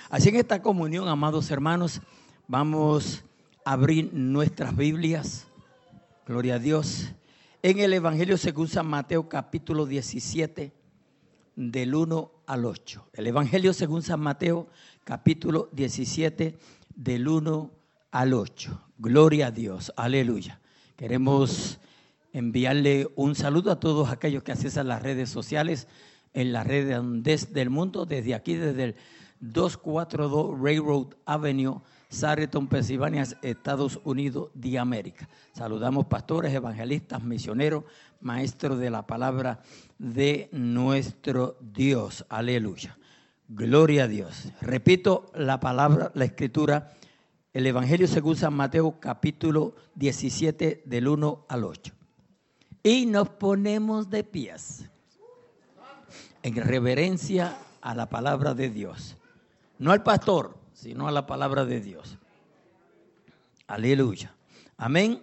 Así en esta comunión, amados hermanos, vamos a abrir nuestras Biblias, gloria a Dios, en el Evangelio según San Mateo capítulo 17, del 1 al 8. El Evangelio según San Mateo capítulo 17, del 1 al 8. Gloria a Dios, aleluya. Queremos enviarle un saludo a todos aquellos que accesan las redes sociales, en las redes del mundo, desde aquí, desde el 242 Railroad Avenue, Sarreton, Pensilvania, Estados Unidos de América. Saludamos pastores, evangelistas, misioneros, maestros de la palabra de nuestro Dios. Aleluya. Gloria a Dios. Repito la palabra, la escritura, el Evangelio según San Mateo, capítulo 17, del 1 al 8. Y nos ponemos de pies en reverencia a la palabra de Dios. No al pastor, sino a la palabra de Dios. Aleluya. Amén.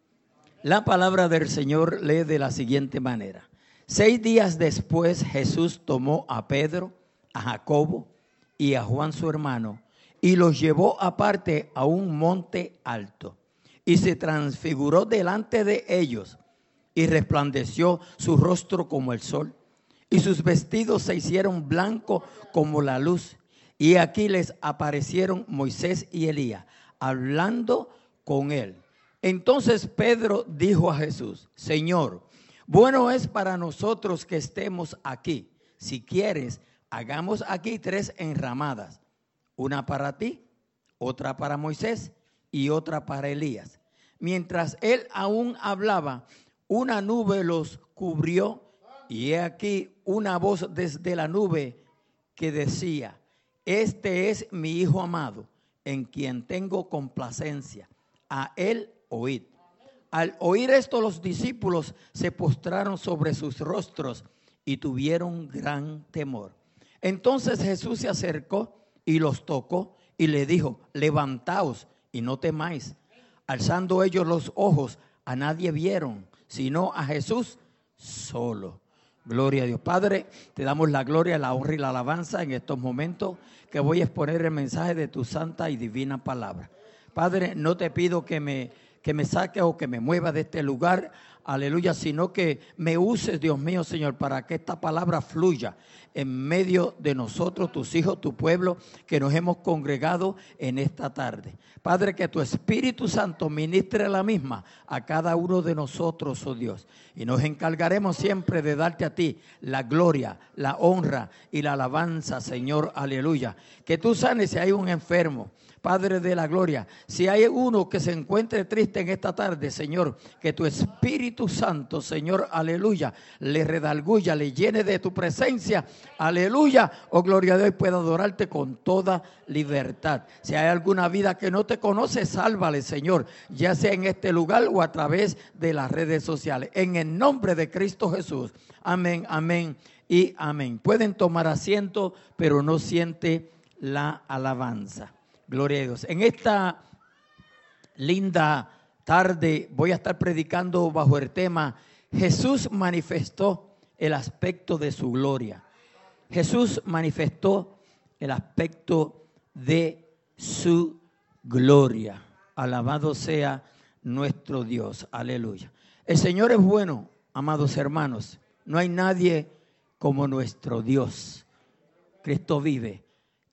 La palabra del Señor lee de la siguiente manera. 6 días después Jesús tomó a Pedro, a Jacobo y a Juan su hermano y los llevó aparte a un monte alto y se transfiguró delante de ellos y resplandeció su rostro como el sol y sus vestidos se hicieron blancos como la luz. Y aquí les aparecieron Moisés y Elías, hablando con él. Entonces Pedro dijo a Jesús: Señor, bueno es para nosotros que estemos aquí. Si quieres, hagamos aquí 3 enramadas, una para ti, otra para Moisés y otra para Elías. Mientras él aún hablaba, una nube los cubrió y he aquí una voz desde la nube que decía: Este es mi Hijo amado, en quien tengo complacencia. A él oíd. Al oír esto, los discípulos se postraron sobre sus rostros y tuvieron gran temor. Entonces Jesús se acercó y los tocó y le dijo: Levantaos y no temáis. Alzando ellos los ojos, a nadie vieron, sino a Jesús solo. Gloria a Dios. Padre, te damos la gloria, la honra y la alabanza en estos momentos que voy a exponer el mensaje de tu santa y divina palabra. Padre, no te pido que me saques o que me muevas de este lugar, aleluya, sino que me uses, Dios mío, Señor, para que esta palabra fluya en medio de nosotros, tus hijos, tu pueblo, que nos hemos congregado en esta tarde. Padre, que tu Espíritu Santo ministre la misma a cada uno de nosotros, oh Dios. Y nos encargaremos siempre de darte a ti la gloria, la honra y la alabanza, Señor, aleluya. Que tú sanes si hay un enfermo, Padre de la gloria. Si hay uno que se encuentre triste en esta tarde, Señor, que tu Espíritu Santo, Señor, aleluya, le redarguya, le llene de tu presencia, aleluya, oh gloria a Dios, pueda adorarte con toda libertad. Si hay alguna vida que no te conoce, sálvale, Señor, ya sea en este lugar o a través de las redes sociales. En el nombre de Cristo Jesús. Amén, amén y amén. Pueden tomar asiento, pero no siente la alabanza. Gloria a Dios. En esta linda tarde voy a estar predicando bajo el tema: Jesús manifestó el aspecto de su gloria. Jesús manifestó el aspecto de su gloria. Alabado sea nuestro Dios. Aleluya. El Señor es bueno, amados hermanos. No hay nadie como nuestro Dios. Cristo vive.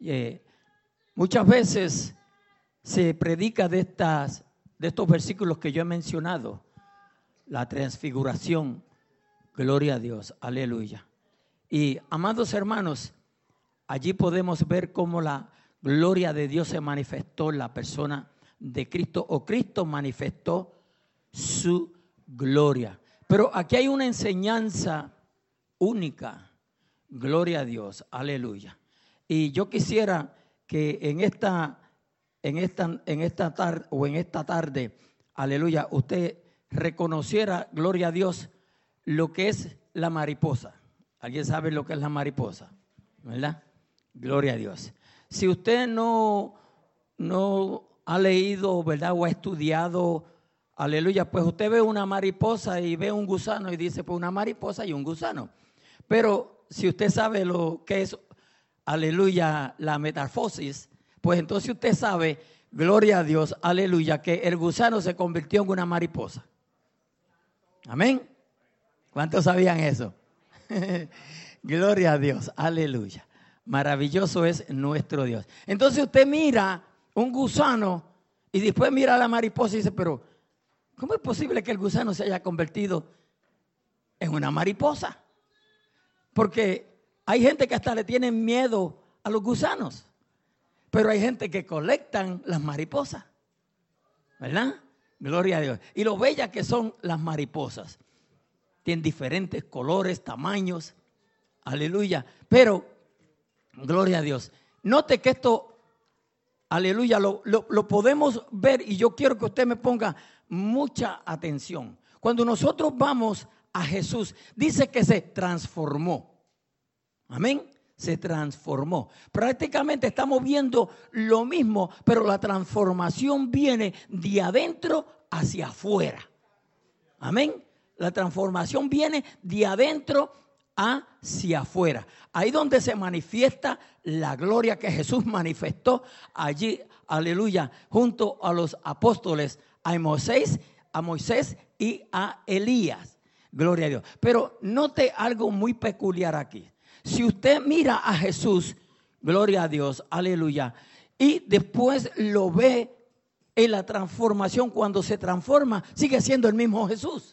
Muchas veces se predica de estos versículos que yo he mencionado. La transfiguración, gloria a Dios, aleluya. Y amados hermanos, allí podemos ver cómo la gloria de Dios se manifestó en la persona de Cristo, o Cristo manifestó su gloria. Pero aquí hay una enseñanza única, gloria a Dios, aleluya. Y yo quisiera que en esta tarde, aleluya, usted reconociera, gloria a Dios, lo que es la mariposa. ¿Alguien sabe lo que es la mariposa? ¿Verdad? Gloria a Dios. Si usted no ha leído, ¿verdad? O ha estudiado, aleluya, pues usted ve una mariposa y ve un gusano y dice, pues una mariposa y un gusano. Pero si usted sabe lo que es aleluya, la metamorfosis, pues entonces usted sabe, gloria a Dios, aleluya, que el gusano se convirtió en una mariposa. Amén. ¿Cuántos sabían eso? Gloria a Dios, aleluya. Maravilloso es nuestro Dios. Entonces usted mira un gusano y después mira a la mariposa y dice, pero ¿cómo es posible que el gusano se haya convertido en una mariposa? Porque hay gente que hasta le tiene miedo a los gusanos, pero hay gente que colectan las mariposas, ¿verdad? Gloria a Dios. Y lo bellas que son las mariposas. Tienen diferentes colores, tamaños, aleluya. Pero, gloria a Dios. Note que esto, aleluya, lo podemos ver y yo quiero que usted me ponga mucha atención. Cuando nosotros vamos a Jesús, dice que se transformó. Amén. Se transformó. Prácticamente estamos viendo lo mismo, pero la transformación viene de adentro hacia afuera. Amén. La transformación viene de adentro hacia afuera. Ahí donde se manifiesta la gloria que Jesús manifestó allí, aleluya, junto a los apóstoles, a Moisés y a Elías. Gloria a Dios. Pero note algo muy peculiar aquí. Si usted mira a Jesús, gloria a Dios, aleluya, y después lo ve en la transformación, cuando se transforma, sigue siendo el mismo Jesús.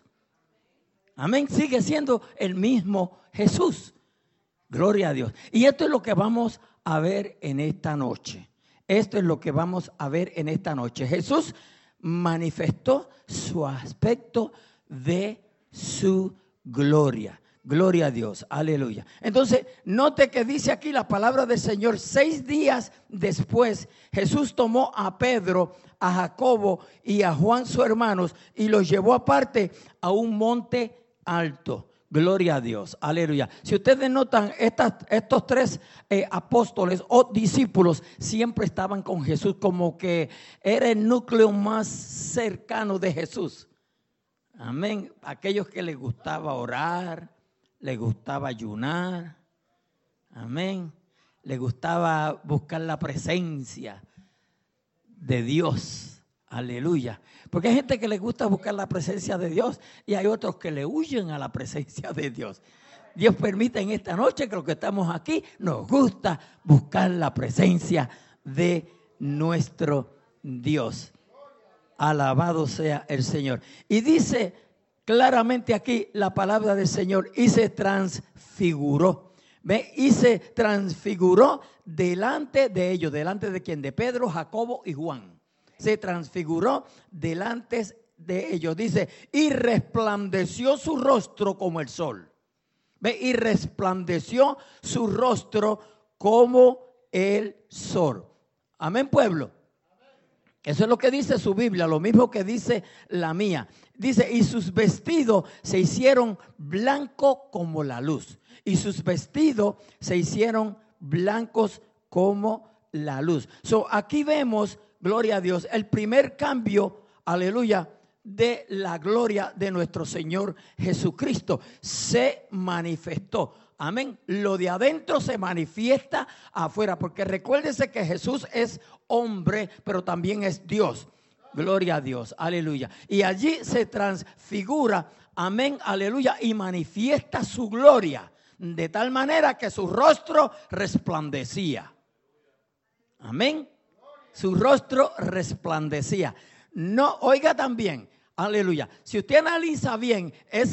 Amén, sigue siendo el mismo Jesús. Gloria a Dios. Y esto es lo que vamos a ver en esta noche. Esto es lo que vamos a ver en esta noche. Jesús manifestó su aspecto de su gloria. Gloria a Dios, aleluya. Entonces, note que dice aquí la palabra del Señor. 6 días después, Jesús tomó a Pedro, a Jacobo y a Juan, sus hermanos, y los llevó aparte a un monte alto. Gloria a Dios, aleluya. Si ustedes notan, estos 3 apóstoles o discípulos siempre estaban con Jesús, como que era el núcleo más cercano de Jesús. Amén. Aquellos que les gustaba orar, les gustaba ayunar, amén. Les gustaba buscar la presencia de Dios, aleluya. Porque hay gente que les gusta buscar la presencia de Dios y hay otros que le huyen a la presencia de Dios. Dios permite en esta noche que los que estamos aquí nos gusta buscar la presencia de nuestro Dios. Alabado sea el Señor. Y dice claramente aquí la palabra del Señor, y se transfiguró. ¿Ve? Y se transfiguró delante de ellos. ¿Delante de quién? De Pedro, Jacobo y Juan. Se transfiguró delante de ellos. Dice, y resplandeció su rostro como el sol. ¿Ve? Y resplandeció su rostro como el sol. Amén, pueblo. Eso es lo que dice su Biblia, lo mismo que dice la mía. Dice, y sus vestidos se hicieron blancos como la luz. Y sus vestidos se hicieron blancos como la luz. Aquí vemos, gloria a Dios, el primer cambio, aleluya, de la gloria de nuestro Señor Jesucristo. Se manifestó. Amén. Lo de adentro se manifiesta afuera, porque recuérdese que Jesús es hombre, pero también es Dios. Gloria a Dios, aleluya. Y allí se transfigura, amén, aleluya, y manifiesta su gloria, de tal manera que su rostro resplandecía. Amén. Su rostro resplandecía. No, oiga también, aleluya. Si usted analiza bien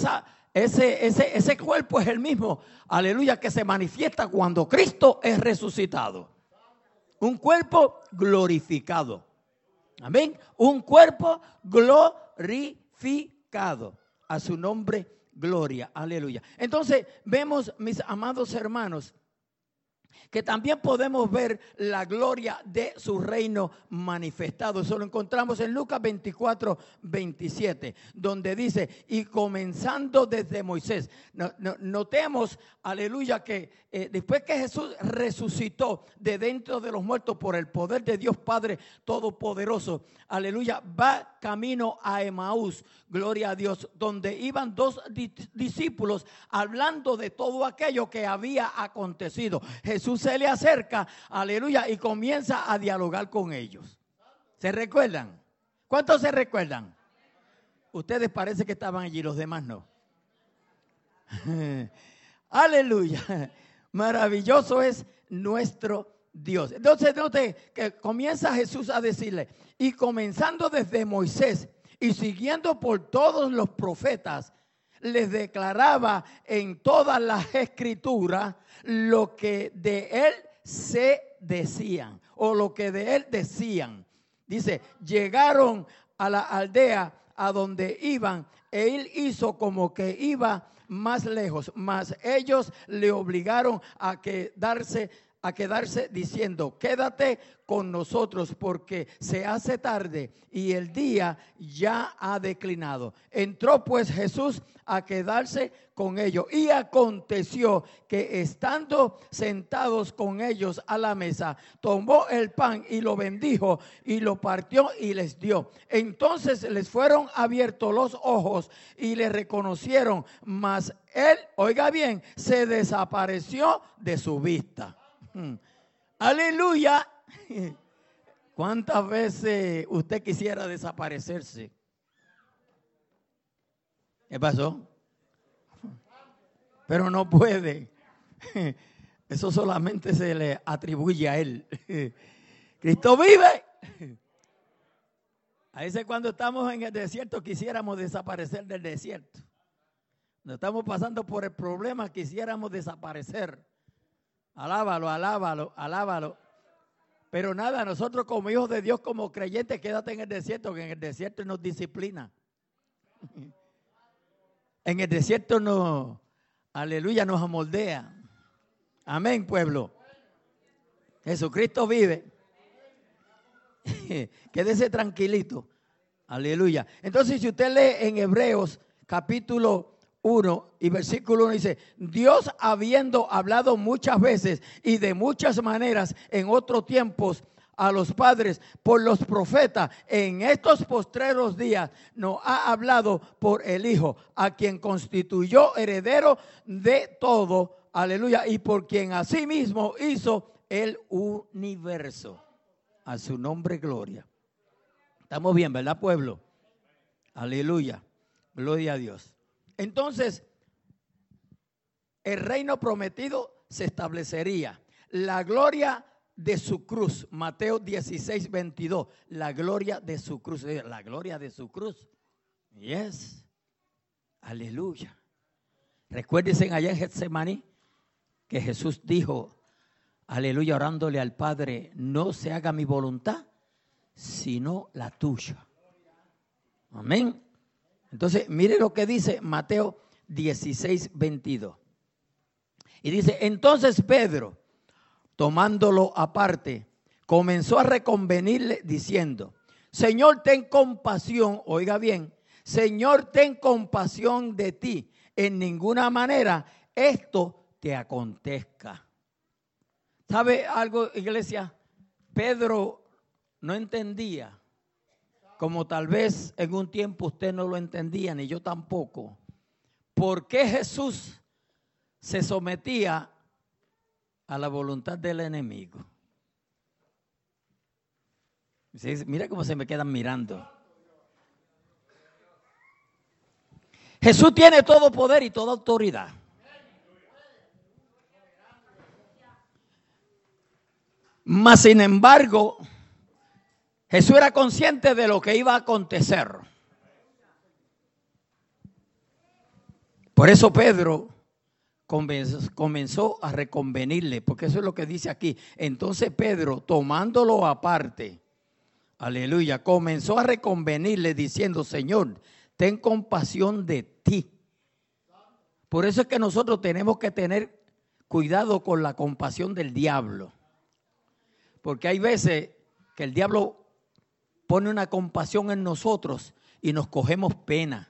ese cuerpo es el mismo, aleluya, que se manifiesta cuando Cristo es resucitado. Un cuerpo glorificado. Amén. Un cuerpo glorificado. A su nombre, gloria. Aleluya. Entonces, vemos, mis amados hermanos, que también podemos ver la gloria de su reino manifestado. Eso lo encontramos en Lucas 24, 27, donde dice, y comenzando desde Moisés. Notemos, aleluya, que después que Jesús resucitó de dentro de los muertos por el poder de Dios Padre Todopoderoso, aleluya, va camino a Emaús, gloria a Dios, donde iban 2 discípulos hablando de todo aquello que había acontecido. Jesús Jesús se le acerca, aleluya, y comienza a dialogar con ellos. ¿Se recuerdan? ¿Cuántos se recuerdan? Ustedes parece que estaban allí, los demás no. Aleluya. Maravilloso es nuestro Dios. Entonces, note que comienza Jesús a decirle, y comenzando desde Moisés y siguiendo por todos los profetas, les declaraba en todas las escrituras lo que de él se decían, o lo que de él decían. Dice, llegaron a la aldea a donde iban, e él hizo como que iba más lejos, mas ellos le obligaron a quedarse diciendo, quédate con nosotros porque se hace tarde y el día ya ha declinado. Entró pues Jesús a quedarse con ellos, y aconteció que estando sentados con ellos a la mesa, tomó el pan y lo bendijo y lo partió y les dio. Entonces les fueron abiertos los ojos y le reconocieron, mas él, oiga bien, se desapareció de su vista. Aleluya. ¿Cuántas veces usted quisiera desaparecerse? ¿Qué pasó? Pero no puede. Eso solamente se le atribuye a él. Cristo vive. A veces cuando estamos en el desierto quisiéramos desaparecer del desierto. Cuando estamos pasando por el problema quisiéramos desaparecer. Alábalo, alábalo, alábalo. Pero nada, nosotros como hijos de Dios, como creyentes, quédate en el desierto, que en el desierto nos disciplina. En el desierto nos, aleluya, nos amoldea. Amén, pueblo. Jesucristo vive. Quédese tranquilito. Aleluya. Entonces, si usted lee en Hebreos capítulo 1 y versículo 1 dice, Dios habiendo hablado muchas veces y de muchas maneras en otros tiempos a los padres por los profetas, en estos postreros días nos ha hablado por el Hijo, a quien constituyó heredero de todo, aleluya, y por quien asimismo hizo el universo. A su nombre gloria. Estamos bien, ¿verdad, pueblo? Aleluya, gloria a Dios. Entonces, el reino prometido se establecería. La gloria de su cruz, Mateo 16, 22. La gloria de su cruz. La gloria de su cruz. Yes. Aleluya. Recuérdense allá en Getsemaní que Jesús dijo, aleluya, orándole al Padre, no se haga mi voluntad, sino la tuya. Amén. Entonces, mire lo que dice Mateo 16, 22. Y dice, entonces Pedro, tomándolo aparte, comenzó a reconvenirle diciendo, Señor, ten compasión, oiga bien, Señor, ten compasión de ti. En ninguna manera esto te acontezca. ¿Sabe algo, iglesia? Pedro no entendía, como tal vez en un tiempo usted no lo entendía, ni yo tampoco, por qué Jesús se sometía a la voluntad del enemigo. Mira cómo se me quedan mirando. Jesús tiene todo poder y toda autoridad. Mas sin embargo, Jesús era consciente de lo que iba a acontecer. Por eso Pedro comenzó a reconvenirle, porque eso es lo que dice aquí. Entonces Pedro, tomándolo aparte, aleluya, comenzó a reconvenirle diciendo, Señor, ten compasión de ti. Por eso es que nosotros tenemos que tener cuidado con la compasión del diablo. Porque hay veces que el diablo pone una compasión en nosotros y nos cogemos pena.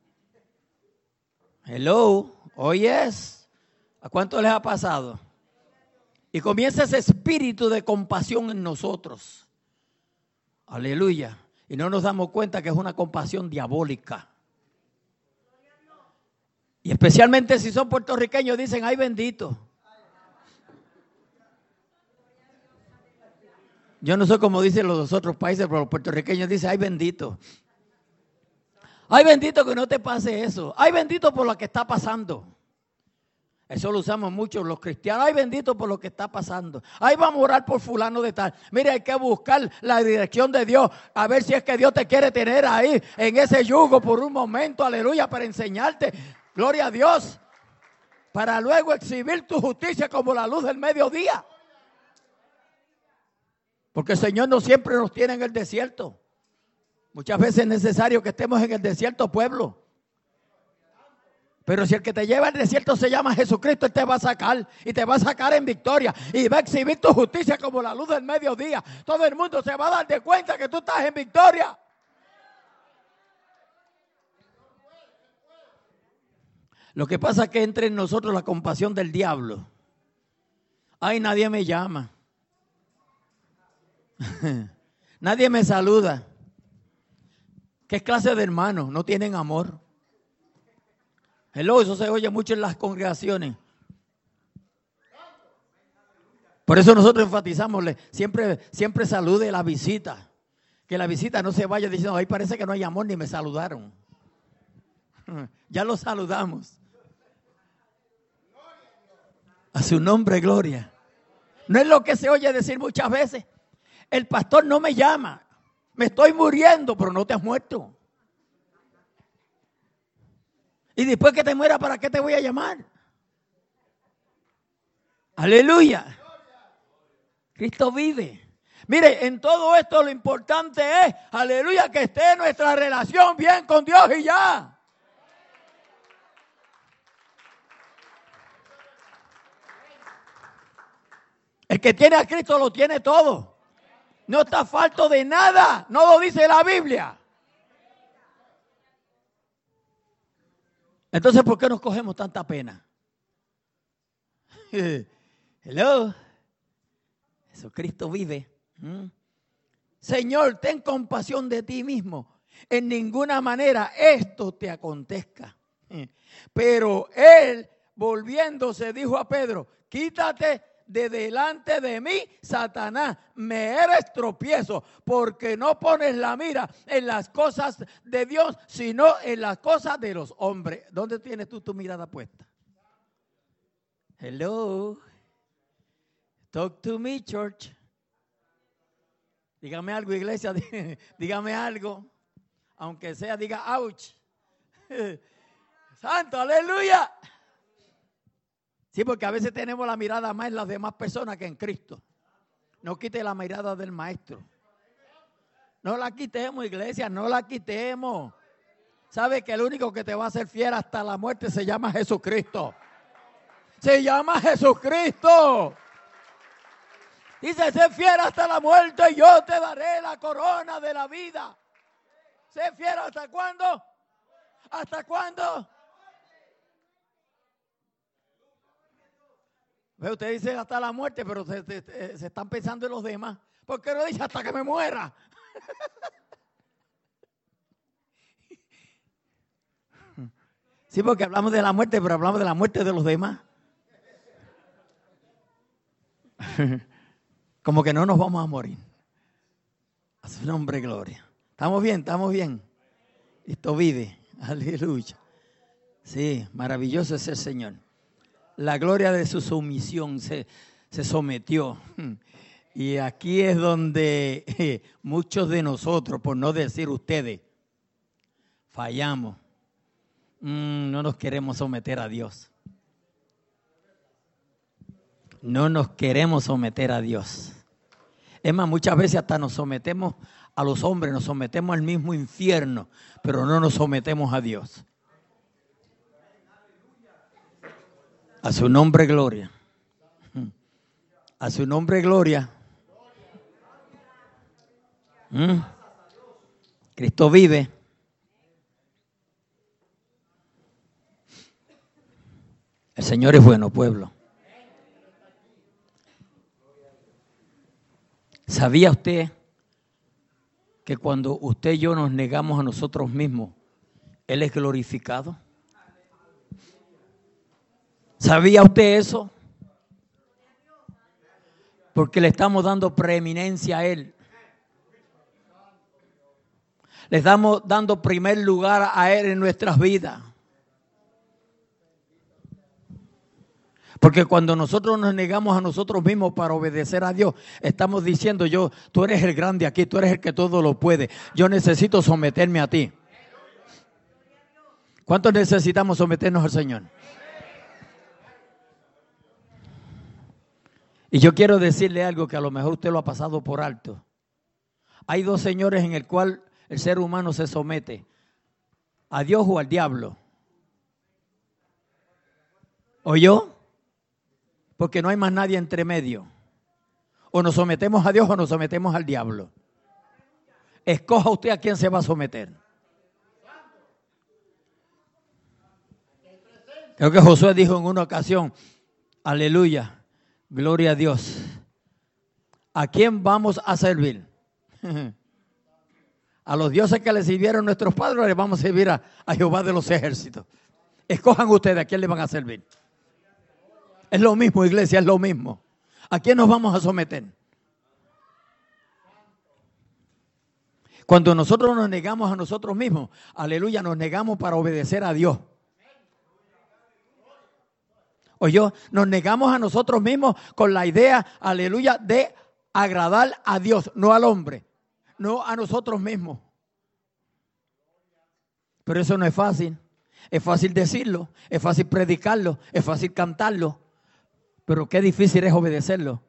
Hello, yes. ¿A cuánto les ha pasado? Y comienza ese espíritu de compasión en nosotros. Aleluya. Y no nos damos cuenta que es una compasión diabólica. Y especialmente si son puertorriqueños dicen, ay bendito. Yo no sé cómo dicen los otros países, pero los puertorriqueños dicen, ay bendito. Ay bendito que no te pase eso. Ay bendito por lo que está pasando. Eso lo usamos mucho los cristianos. Ay bendito por lo que está pasando. Ay vamos a orar por fulano de tal. Mire, hay que buscar la dirección de Dios. A ver si es que Dios te quiere tener ahí en ese yugo por un momento. Aleluya, para enseñarte. Gloria a Dios. Para luego exhibir tu justicia como la luz del mediodía. Porque el Señor no siempre nos tiene en el desierto. Muchas veces es necesario que estemos en el desierto, pueblo. Pero si el que te lleva al desierto se llama Jesucristo, Él te va a sacar y te va a sacar en victoria y va a exhibir tu justicia como la luz del mediodía. Todo el mundo se va a dar de cuenta que tú estás en victoria. Lo que pasa es que entra en nosotros la compasión del diablo. Ay, nadie me llama. Nadie me saluda. ¿Qué clase de hermanos? No tienen amor. Hello, eso se oye mucho en las congregaciones. Por eso nosotros enfatizamos, siempre salude la visita. Que la visita no se vaya diciendo, ahí parece que no hay amor ni me saludaron. Ya lo saludamos. A su nombre, gloria. No es lo que se oye decir muchas veces. El pastor no me llama. Me estoy muriendo, pero no te has muerto. Y después que te muera, ¿para qué te voy a llamar? Aleluya. Cristo vive. Mire, en todo esto lo importante es, aleluya, que esté nuestra relación bien con Dios y ya. El que tiene a Cristo lo tiene todo. No está falto de nada. No lo dice la Biblia. Entonces, ¿por qué nos cogemos tanta pena? Hello. Jesucristo vive. Señor, ten compasión de ti mismo. En ninguna manera esto te acontezca. Pero él, volviéndose, dijo a Pedro, quítate de delante de mí, Satanás, me eres tropiezo, porque no pones la mira en las cosas de Dios, sino en las cosas de los hombres. ¿Dónde tienes tú tu mirada puesta? Hello. Talk to me, church. Dígame algo, iglesia, dígame algo. Aunque sea, diga, ouch. Santo, aleluya. Sí, porque a veces tenemos la mirada más en las demás personas que en Cristo. No quite la mirada del maestro. No la quitemos, iglesia, no la quitemos. ¿Sabe que el único que te va a hacer fiel hasta la muerte se llama Jesucristo? Se llama Jesucristo. Dice, sé fiel hasta la muerte y yo te daré la corona de la vida. Sé fiel hasta cuándo. ¿Hasta cuándo? Usted dice hasta la muerte, pero se están pensando en los demás. ¿Por qué no dice hasta que me muera? Sí, porque hablamos de la muerte, pero hablamos de la muerte de los demás. Como que no nos vamos a morir. A su nombre, gloria. ¿Estamos bien? ¿Estamos bien? Esto vive. Aleluya. Sí, maravilloso es el Señor. La gloria de su sumisión se sometió. Y aquí es donde muchos de nosotros, por no decir ustedes, fallamos. No nos queremos someter a Dios. No nos queremos someter a Dios. Es más, muchas veces hasta nos sometemos a los hombres, nos sometemos al mismo infierno, pero no nos sometemos a Dios. A su nombre, gloria. A su nombre, gloria. Cristo vive. El Señor es bueno, pueblo. ¿Sabía usted que cuando usted y yo nos negamos a nosotros mismos, Él es glorificado? ¿Sabía usted eso? Porque le estamos dando preeminencia a Él. Le estamos dando primer lugar a Él en nuestras vidas. Porque cuando nosotros nos negamos a nosotros mismos para obedecer a Dios, estamos diciendo tú eres el grande aquí, tú eres el que todo lo puede. Yo necesito someterme a ti. ¿Cuántos necesitamos someternos al Señor? Y yo quiero decirle algo que a lo mejor usted lo ha pasado por alto. Hay dos señores en el cual el ser humano se somete: a Dios o al diablo. ¿Oyó? Porque no hay más nadie entre medio. O nos sometemos a Dios o nos sometemos al diablo. Escoja usted a quién se va a someter. Creo que Josué dijo en una ocasión: aleluya, gloria a Dios. ¿A quién vamos a servir? A los dioses que le sirvieron nuestros padres, les vamos a servir a Jehová de los ejércitos. Escojan ustedes a quién le van a servir. Es lo mismo, iglesia, es lo mismo. ¿A quién nos vamos a someter? Cuando nosotros nos negamos a nosotros mismos, aleluya, nos negamos para obedecer a Dios. Oyó, nos negamos a nosotros mismos con la idea, aleluya, de agradar a Dios, no al hombre, no a nosotros mismos. Pero eso no es fácil. Es fácil decirlo, es fácil predicarlo, es fácil cantarlo. Pero qué difícil es obedecerlo.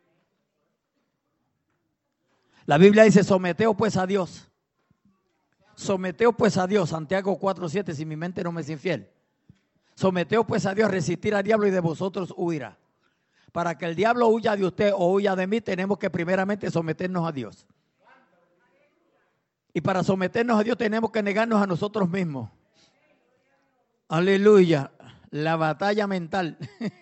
La Biblia dice: someteos pues a Dios. Someteos pues a Dios. Santiago 4:7, si mi mente no me es infiel. Someteos pues a Dios, resistir al diablo y de vosotros huirá. Para que el diablo huya de usted o huya de mí, tenemos que primeramente someternos a Dios. Y para someternos a Dios tenemos que negarnos a nosotros mismos. Aleluya. La batalla mental.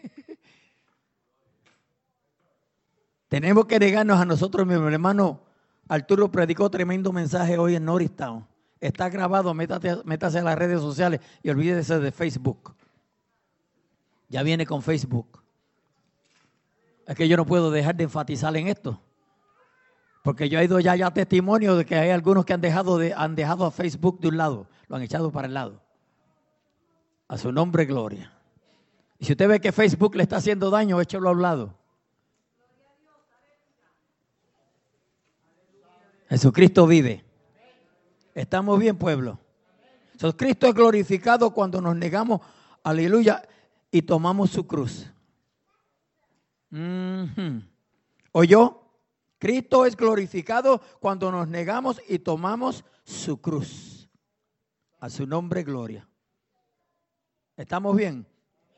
Tenemos que negarnos a nosotros mismos. El hermano Arturo predicó tremendo mensaje hoy en Norristown. Está grabado, métase a las redes sociales y olvídese de Facebook. Ya viene con Facebook. Es que yo no puedo dejar de enfatizar en esto. Porque yo he ido ya testimonio de que hay algunos que han dejado a Facebook de un lado. Lo han echado para el lado. A su nombre, gloria. Y si usted ve que Facebook le está haciendo daño, échelo a un lado. Jesucristo vive. ¿Estamos bien, pueblo? Cristo es glorificado cuando nos negamos, aleluya, y tomamos su cruz. ¿Oyó? Cristo es glorificado cuando nos negamos y tomamos su cruz. A su nombre, gloria. ¿Estamos bien?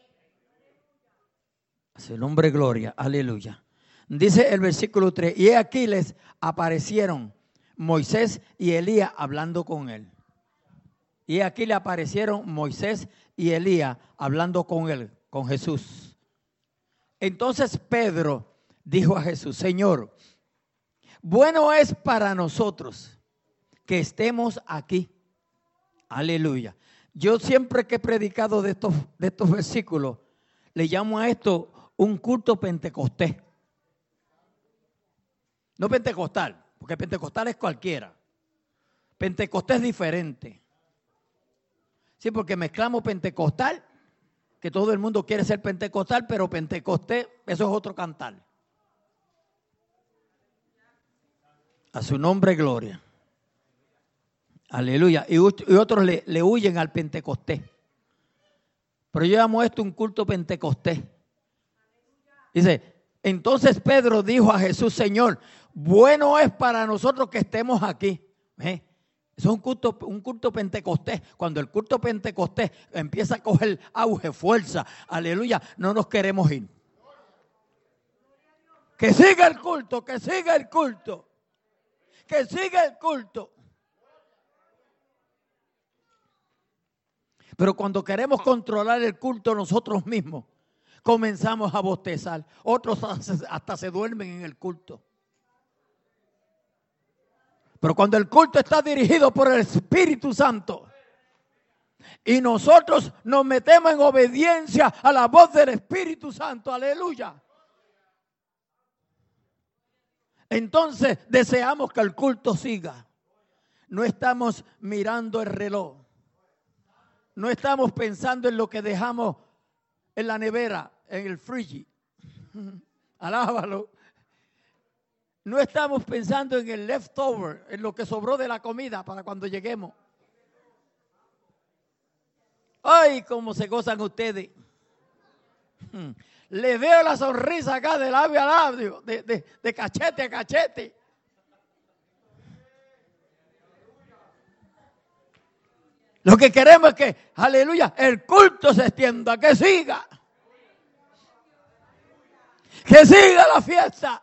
A su nombre, gloria. Aleluya. Dice el versículo 3: y aquí les aparecieron Moisés y Elías hablando con él. Y aquí le aparecieron Moisés y Elías hablando con él, con Jesús. Entonces Pedro dijo a Jesús: Señor, bueno es para nosotros que estemos aquí. Aleluya. Yo siempre que he predicado de estos versículos, le llamo a esto un culto pentecostés. No pentecostal, porque pentecostal es cualquiera. Pentecostés es diferente. Sí, porque mezclamos pentecostal, que todo el mundo quiere ser pentecostal, pero pentecostés, eso es otro cantar. A su nombre, gloria. Aleluya. Y otros le huyen al pentecostés. Pero yo llamo esto un culto pentecostés. Dice: entonces Pedro dijo a Jesús: Señor, bueno es para nosotros que estemos aquí. Eso es un culto pentecostés. Cuando el culto pentecostés empieza a coger auge, fuerza, aleluya, no nos queremos ir. Que siga el culto, que siga el culto. Que siga el culto. Pero cuando queremos controlar el culto nosotros mismos, comenzamos a bostezar. Otros hasta se duermen en el culto. Pero cuando el culto está dirigido por el Espíritu Santo y nosotros nos metemos en obediencia a la voz del Espíritu Santo, aleluya. Entonces deseamos que el culto siga. No estamos mirando el reloj. No estamos pensando en lo que dejamos en la nevera, en el fridge. Alábalo. No estamos pensando en el leftover, en lo que sobró de la comida para cuando lleguemos. ¡Ay, cómo se gozan ustedes! Le veo la sonrisa acá de labio a labio, de cachete a cachete. Lo que queremos es que, aleluya, el culto se extienda, que siga. Que siga la fiesta.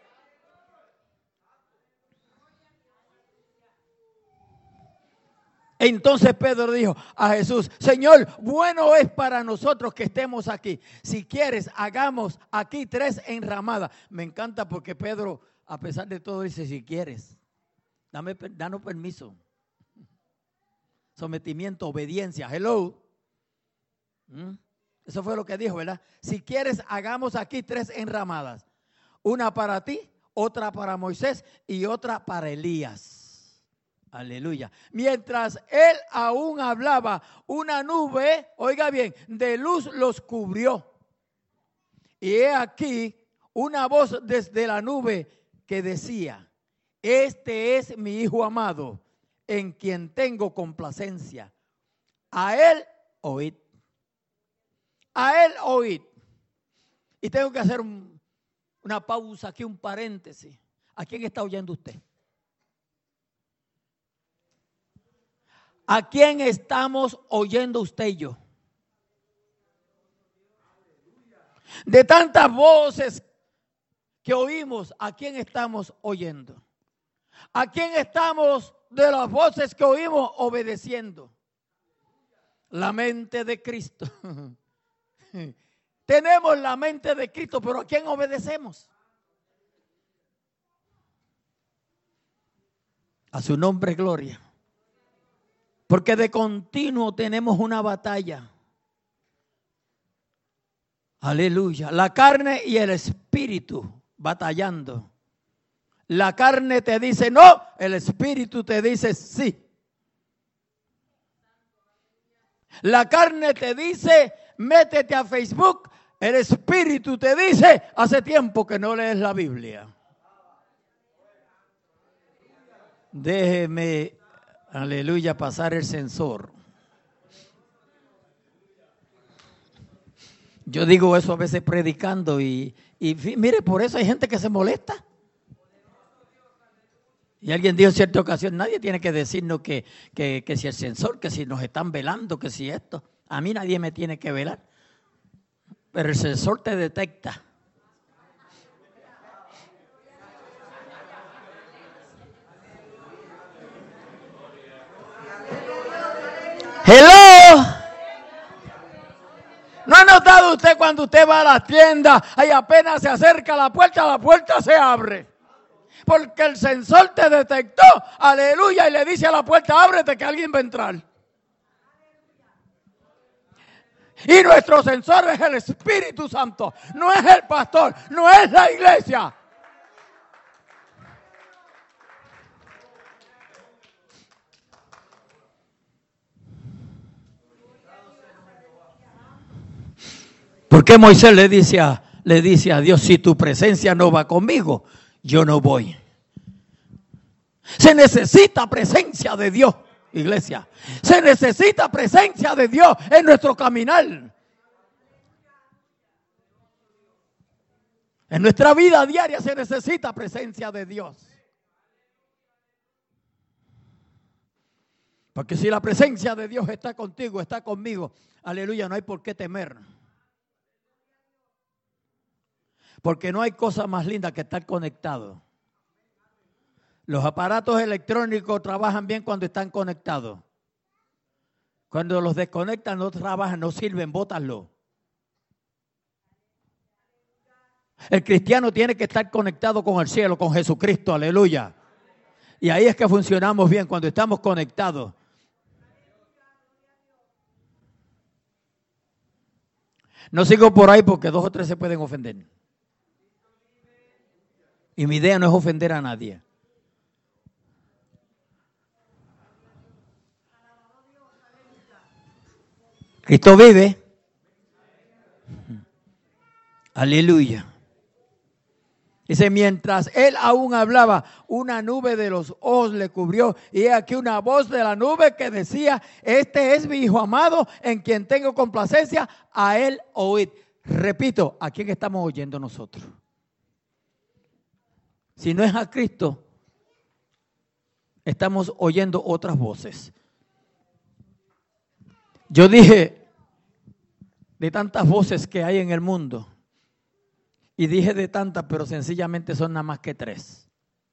Entonces Pedro dijo a Jesús: Señor, bueno es para nosotros que estemos aquí. Si quieres, hagamos aquí 3 enramadas. Me encanta porque Pedro, a pesar de todo, dice: si quieres, danos permiso. Sometimiento, obediencia. Hello. Eso fue lo que dijo, ¿verdad? Si quieres, hagamos aquí 3 enramadas. Una para ti, otra para Moisés y otra para Elías. Aleluya. Mientras él aún hablaba, una nube, oiga bien, de luz los cubrió. Y he aquí una voz desde la nube que decía: este es mi Hijo amado, en quien tengo complacencia. A él oíd. A él oíd. Y tengo que hacer una pausa aquí, un paréntesis. ¿A quién está oyendo usted? ¿A quién estamos oyendo usted y yo? De tantas voces que oímos, ¿a quién estamos oyendo? ¿A quién estamos de las voces que oímos obedeciendo? La mente de Cristo. Tenemos la mente de Cristo, pero ¿a quién obedecemos? A su nombre, gloria. Porque de continuo tenemos una batalla. Aleluya. La carne y el espíritu batallando. La carne te dice no, el espíritu te dice sí. La carne te dice métete a Facebook. El espíritu te dice hace tiempo que no lees la Biblia. Déjeme, aleluya, pasar el sensor. Yo digo eso a veces predicando y mire, por eso hay gente que se molesta. Y alguien dijo en cierta ocasión: nadie tiene que decirnos que si el sensor, que si nos están velando, que si esto. A mí nadie me tiene que velar. Pero el sensor te detecta. Hello. ¿No ha notado usted cuando usted va a la tienda y apenas se acerca a la puerta se abre? Porque el sensor te detectó, aleluya, y le dice a la puerta: ábrete que alguien va a entrar. Y nuestro sensor es el Espíritu Santo, no es el pastor, no es la iglesia. Porque Moisés le dice a Dios: si tu presencia no va conmigo, yo no voy. Se necesita presencia de Dios, iglesia. Se necesita presencia de Dios en nuestro caminar. En nuestra vida diaria se necesita presencia de Dios. Porque si la presencia de Dios está contigo, está conmigo, aleluya, no hay por qué temer. Porque no hay cosa más linda que estar conectado. Los aparatos electrónicos trabajan bien cuando están conectados. Cuando los desconectan no trabajan, no sirven, bótanlo. El cristiano tiene que estar conectado con el cielo, con Jesucristo, aleluya. Y ahí es que funcionamos bien, cuando estamos conectados. No sigo por ahí porque 2 o 3 se pueden ofender. Y mi idea no es ofender a nadie. Cristo vive. Aleluya. Dice, mientras él aún hablaba, una nube de los ojos le cubrió. Y he aquí una voz de la nube que decía, este es mi Hijo amado, en quien tengo complacencia, a él oíd. Repito, ¿a quién estamos oyendo nosotros? Si no es a Cristo, estamos oyendo otras voces. Yo dije, de tantas voces que hay en el mundo, y dije de tantas, pero sencillamente son nada más que 3.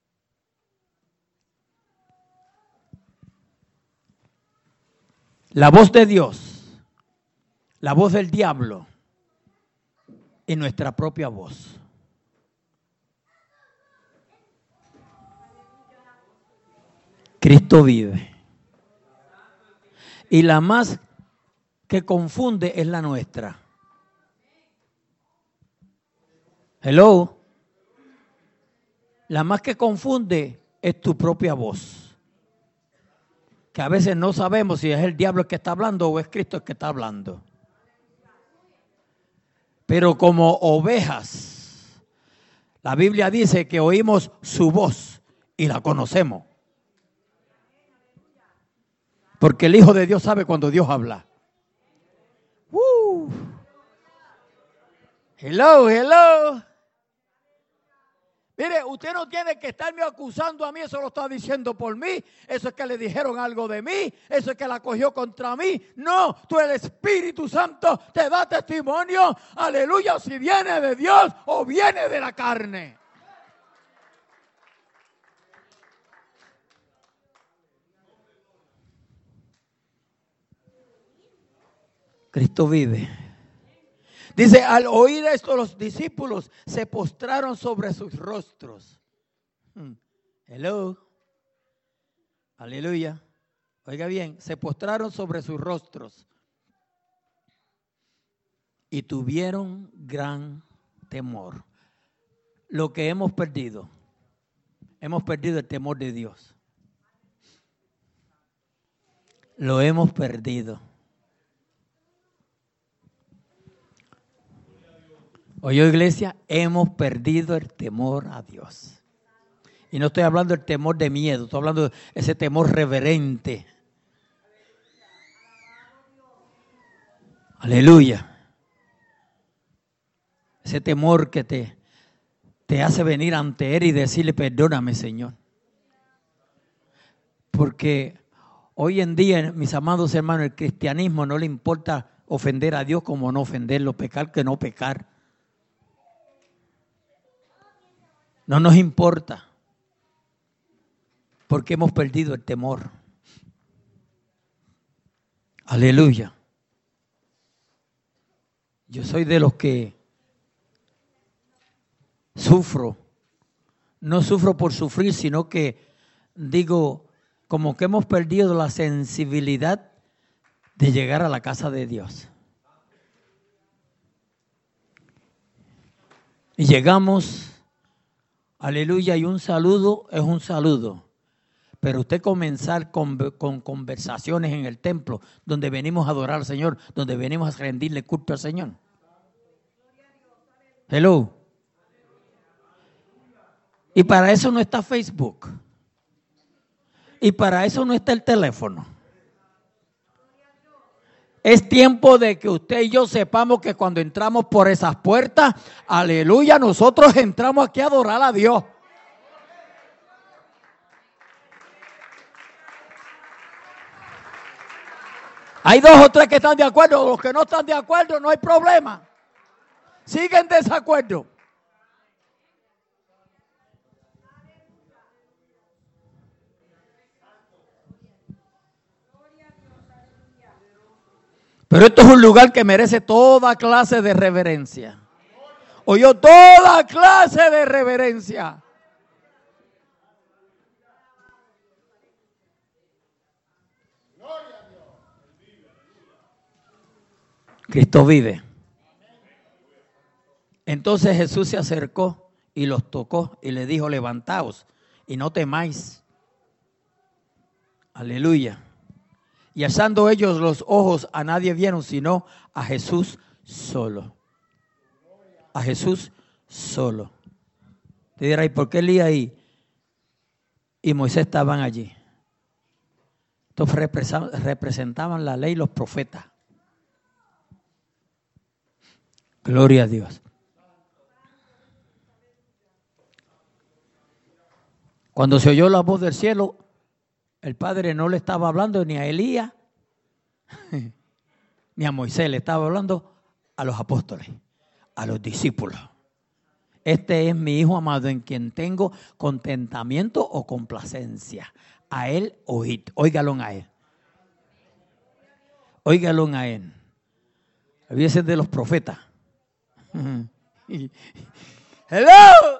La voz de Dios, la voz del diablo y nuestra propia voz. Cristo vive. Y la más que confunde es la nuestra. Hello. La más que confunde es tu propia voz. Que a veces no sabemos si es el diablo el que está hablando o es Cristo el que está hablando. Pero como ovejas, la Biblia dice que oímos su voz y la conocemos. Porque el Hijo de Dios sabe cuando Dios habla. Hello, hello. Mire, usted no tiene que estarme acusando a mí, eso lo está diciendo por mí, eso es que le dijeron algo de mí, eso es que la cogió contra mí. No, tú el Espíritu Santo te da testimonio, aleluya, si viene de Dios o viene de la carne. Cristo vive. Dice, al oír esto los discípulos se postraron sobre sus rostros. Hello. Aleluya. Oiga bien, se postraron sobre sus rostros y tuvieron gran temor. Lo que hemos perdido el temor de Dios. Lo hemos perdido. Oye, iglesia, hemos perdido el temor a Dios. Y no estoy hablando del temor de miedo, estoy hablando de ese temor reverente. Aleluya. Ese temor que te hace venir ante Él y decirle, perdóname, Señor. Porque hoy en día, mis amados hermanos, el cristianismo no le importa ofender a Dios como no ofenderlo, pecar que no pecar. No nos importa, porque hemos perdido el temor. Aleluya. Yo soy de los que sufro. No sufro por sufrir, sino que digo, como que hemos perdido la sensibilidad de llegar a la casa de Dios. Y llegamos, aleluya, y un saludo es un saludo. Pero usted comenzar con conversaciones en el templo, donde venimos a adorar al Señor, donde venimos a rendirle culto al Señor. Hello. Y para eso no está Facebook. Y para eso no está el teléfono. Es tiempo de que usted y yo sepamos que cuando entramos por esas puertas, aleluya, nosotros entramos aquí a adorar a Dios. Hay 2 o 3 que están de acuerdo, los que no están de acuerdo no hay problema. Siguen en desacuerdo. Pero esto es un lugar que merece toda clase de reverencia. Oye, toda clase de reverencia. Cristo vive. Entonces Jesús se acercó y los tocó y le dijo, levantaos y no temáis. Aleluya. Y alzando ellos los ojos, a nadie vieron, sino a Jesús solo. A Jesús solo. Te dirá, ¿y por qué Elías y Moisés estaban allí? Estos representaban la ley y los profetas. Gloria a Dios. Cuando se oyó la voz del cielo, el Padre no le estaba hablando ni a Elías ni a Moisés, le estaba hablando a los apóstoles, a los discípulos. Este es mi Hijo amado en quien tengo contentamiento o complacencia. A Él oíd. Óigalo a Él. Óigalo a Él. Olvídese de los profetas. ¡Hello!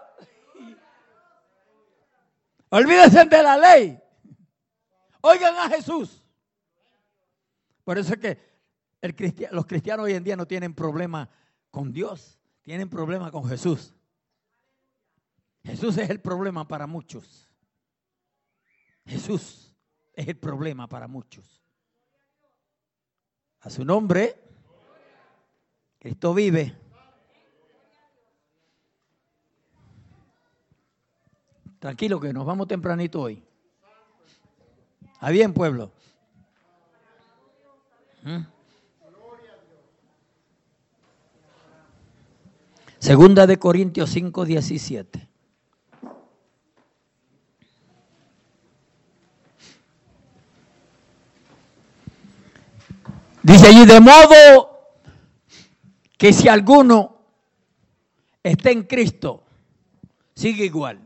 Olvídense de la ley. Oigan a Jesús. Por eso es que los cristianos hoy en día no tienen problema con Dios. Tienen problema con Jesús. Jesús es el problema para muchos. Jesús es el problema para muchos. A su nombre, Cristo vive. Tranquilo que nos vamos tempranito hoy. ¿Está bien, pueblo? Segunda de Corintios 5:17. Dice allí, de modo que si alguno está en Cristo, sigue igual.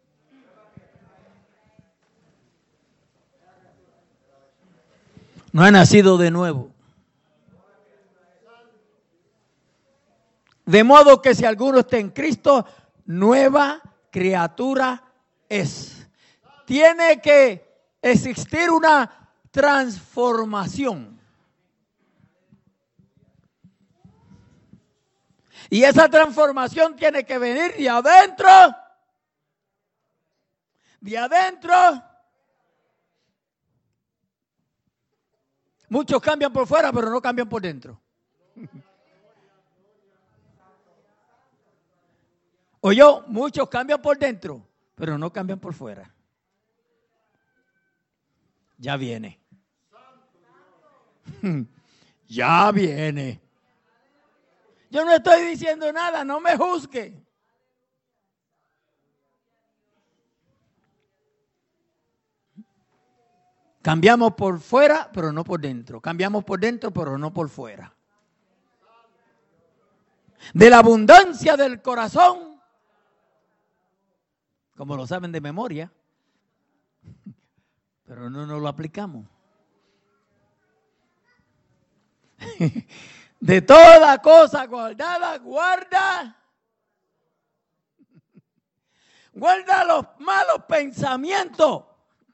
No ha nacido de nuevo. De modo que si alguno está en Cristo, nueva criatura es. Tiene que existir una transformación. Y esa transformación tiene que venir de adentro. De adentro. Muchos cambian por fuera, pero no cambian por dentro. Muchos cambian por dentro, pero no cambian por fuera. Ya viene. Ya viene. Yo no estoy diciendo nada, no me juzgue. Cambiamos por fuera, pero no por dentro. Cambiamos por dentro, pero no por fuera. De la abundancia del corazón, como lo saben de memoria, pero no nos lo aplicamos. De toda cosa guardada, guarda los malos pensamientos.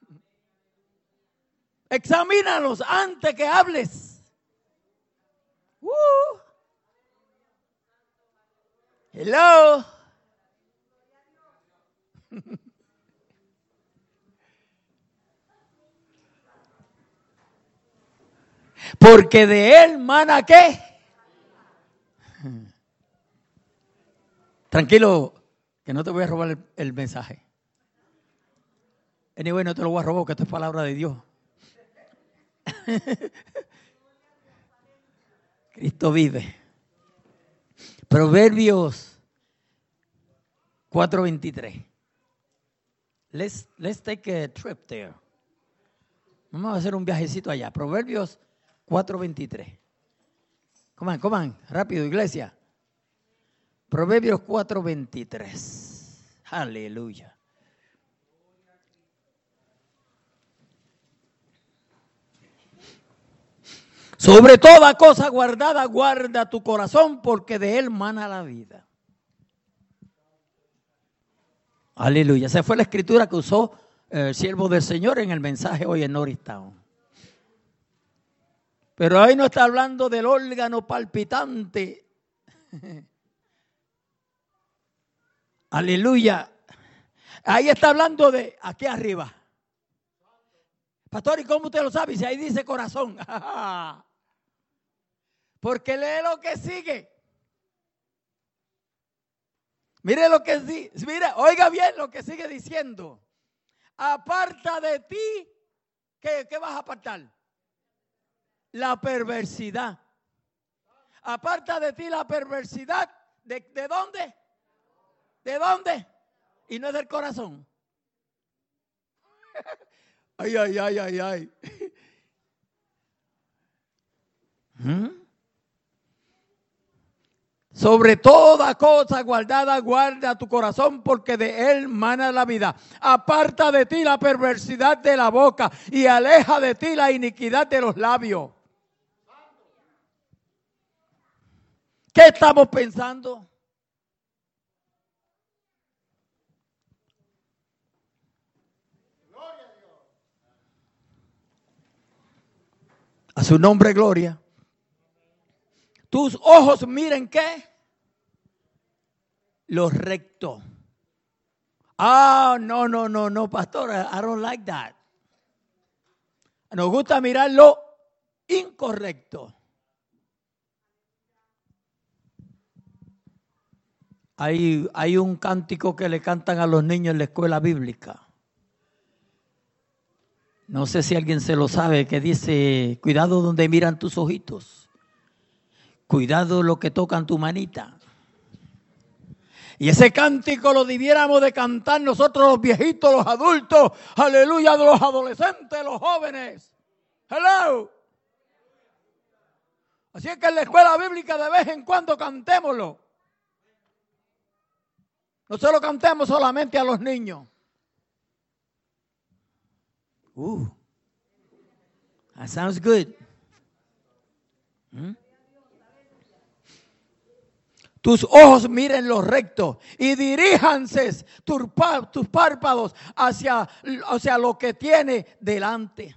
Examínalos antes que hables. Hello. Porque de él mana ¿qué? Tranquilo, que no te voy a robar el mensaje. Anyway, no te lo voy a robar, que esto es palabra de Dios. Cristo vive. Proverbios 4:23. Let's take a trip there. Vamos a hacer un viajecito allá. Proverbios 4:23. Come on, rápido, iglesia. Proverbios 4:23. Aleluya. Sobre toda cosa guardada, guarda tu corazón, porque de él mana la vida. Aleluya. Esa fue la escritura que usó el siervo del Señor en el mensaje hoy en Norristown. Pero hoy no está hablando del órgano palpitante. Aleluya. Ahí está hablando de aquí arriba. Pastor, ¿y cómo usted lo sabe? Si ahí dice corazón. Porque lee lo que sigue. Mire lo que dice. Mire, oiga bien lo que sigue diciendo. Aparta de ti. ¿Qué vas a apartar? La perversidad. Aparta de ti la perversidad. ¿De dónde? ¿De dónde? Y no es del corazón. Ay, ay, ay, ay, ay. Sobre toda cosa guardada, guarda tu corazón, porque de él mana la vida. Aparta de ti la perversidad de la boca y aleja de ti la iniquidad de los labios. ¿Qué estamos pensando? A su nombre, gloria. Tus ojos miren ¿qué? Lo recto. No, pastor, I don't like that. Nos gusta mirar lo incorrecto. Hay un cántico que le cantan a los niños en la escuela bíblica. No sé si alguien se lo sabe, que dice, cuidado donde miran tus ojitos. Cuidado lo que tocan tu manita. Y ese cántico lo debiéramos de cantar nosotros los viejitos, los adultos, aleluya, los adolescentes, los jóvenes. Hello. Así es que en la escuela bíblica de vez en cuando cantémoslo. No se lo cantemos solamente a los niños. That sounds good. Tus ojos miren lo recto y diríjanse tus párpados hacia lo que tiene delante.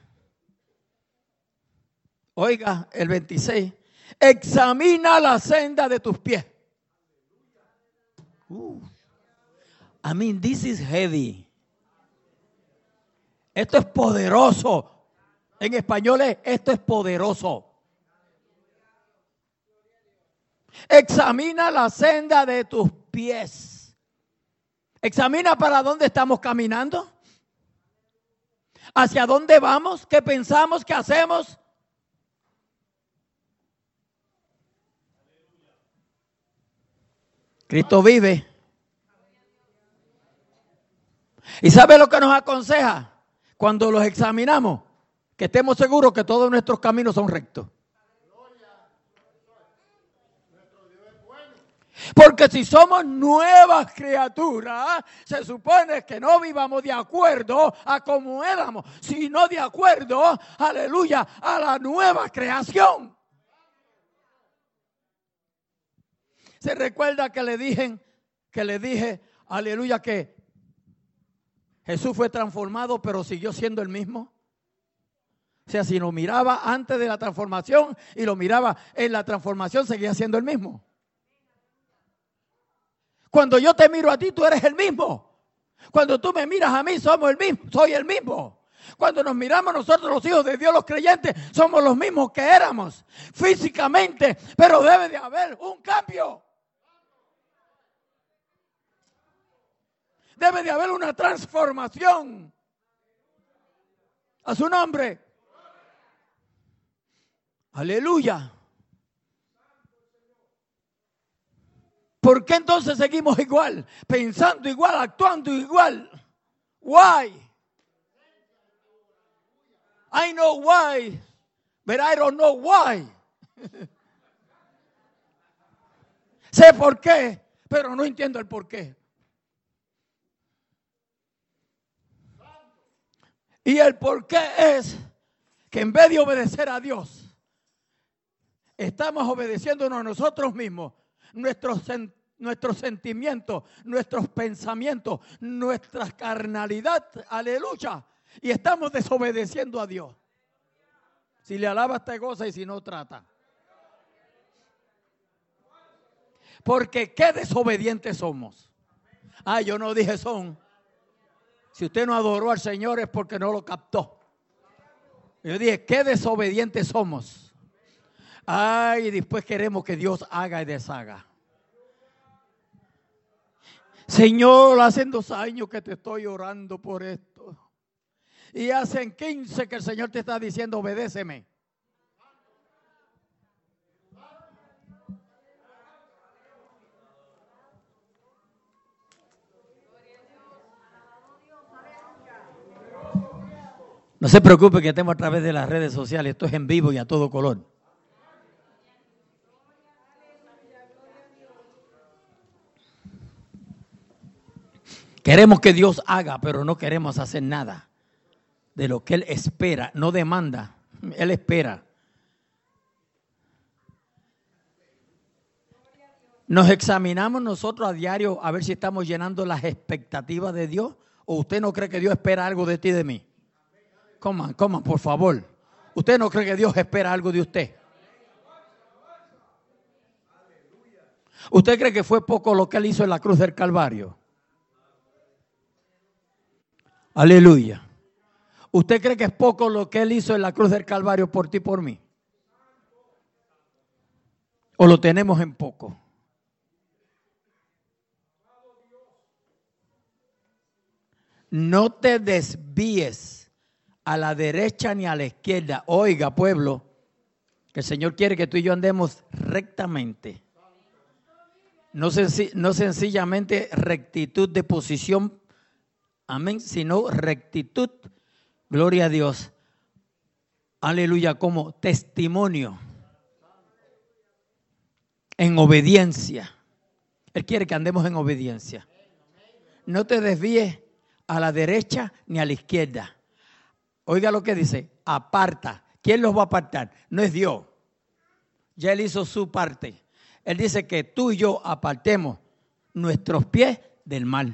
Oiga, el 26. Examina la senda de tus pies. I mean, this is heavy. Esto es poderoso. En español esto es poderoso. Examina la senda de tus pies. Examina para dónde estamos caminando. ¿Hacia dónde vamos? ¿Qué pensamos? ¿Qué hacemos? Cristo vive. ¿Y sabe lo que nos aconseja? Cuando los examinamos, que estemos seguros que todos nuestros caminos son rectos. Porque si somos nuevas criaturas, se supone que no vivamos de acuerdo a como éramos, sino de acuerdo, aleluya, a la nueva creación. Se recuerda que le dije, aleluya, que Jesús fue transformado, pero siguió siendo el mismo. O sea, si lo miraba antes de la transformación y lo miraba en la transformación, seguía siendo el mismo. Cuando yo te miro a ti, tú eres el mismo. Cuando tú me miras a mí, somos el mismo, soy el mismo. Cuando nos miramos nosotros los hijos de Dios, los creyentes, somos los mismos que éramos físicamente, pero debe de haber un cambio. Debe de haber una transformación. A su nombre. Aleluya. ¿Por qué entonces seguimos igual? Pensando igual, actuando igual. Why? I know why, but I don't know why. Sé por qué, pero no entiendo el por qué. Y el por qué es que en vez de obedecer a Dios, estamos obedeciéndonos a nosotros mismos, nuestros sentimientos, nuestros pensamientos, nuestra carnalidad, aleluya, y estamos desobedeciendo a Dios. Si le alabas te goza y si no trata. Porque qué desobedientes somos. Ah, yo no dije son. Si usted no adoró al Señor es porque no lo captó. Yo dije, qué desobedientes somos. Ay, y después queremos que Dios haga y deshaga. Señor, hacen 2 años que te estoy orando por esto. Y hacen 15 que el Señor te está diciendo, obedéceme. No se preocupe que estemos a través de las redes sociales. Esto es en vivo y a todo color. Queremos que Dios haga, pero no queremos hacer nada de lo que Él espera. No demanda, Él espera. Nos examinamos nosotros a diario a ver si estamos llenando las expectativas de Dios. ¿O usted no cree que Dios espera algo de ti y de mí? Coman, por favor. ¿Usted no cree que Dios espera algo de usted? ¿Usted cree que fue poco lo que Él hizo en la cruz del Calvario? Aleluya. ¿Usted cree que es poco lo que Él hizo en la cruz del Calvario por ti y por mí? ¿O lo tenemos en poco? No te desvíes a la derecha ni a la izquierda. Oiga, pueblo, que el Señor quiere que tú y yo andemos rectamente. No sencillamente rectitud de posición, amén, sino rectitud, gloria a Dios, aleluya, como testimonio, en obediencia. Él quiere que andemos en obediencia. No te desvíes a la derecha ni a la izquierda. Oiga lo que dice, aparta. ¿Quién los va a apartar? No es Dios. Ya Él hizo su parte. Él dice que tú y yo apartemos nuestros pies del mal.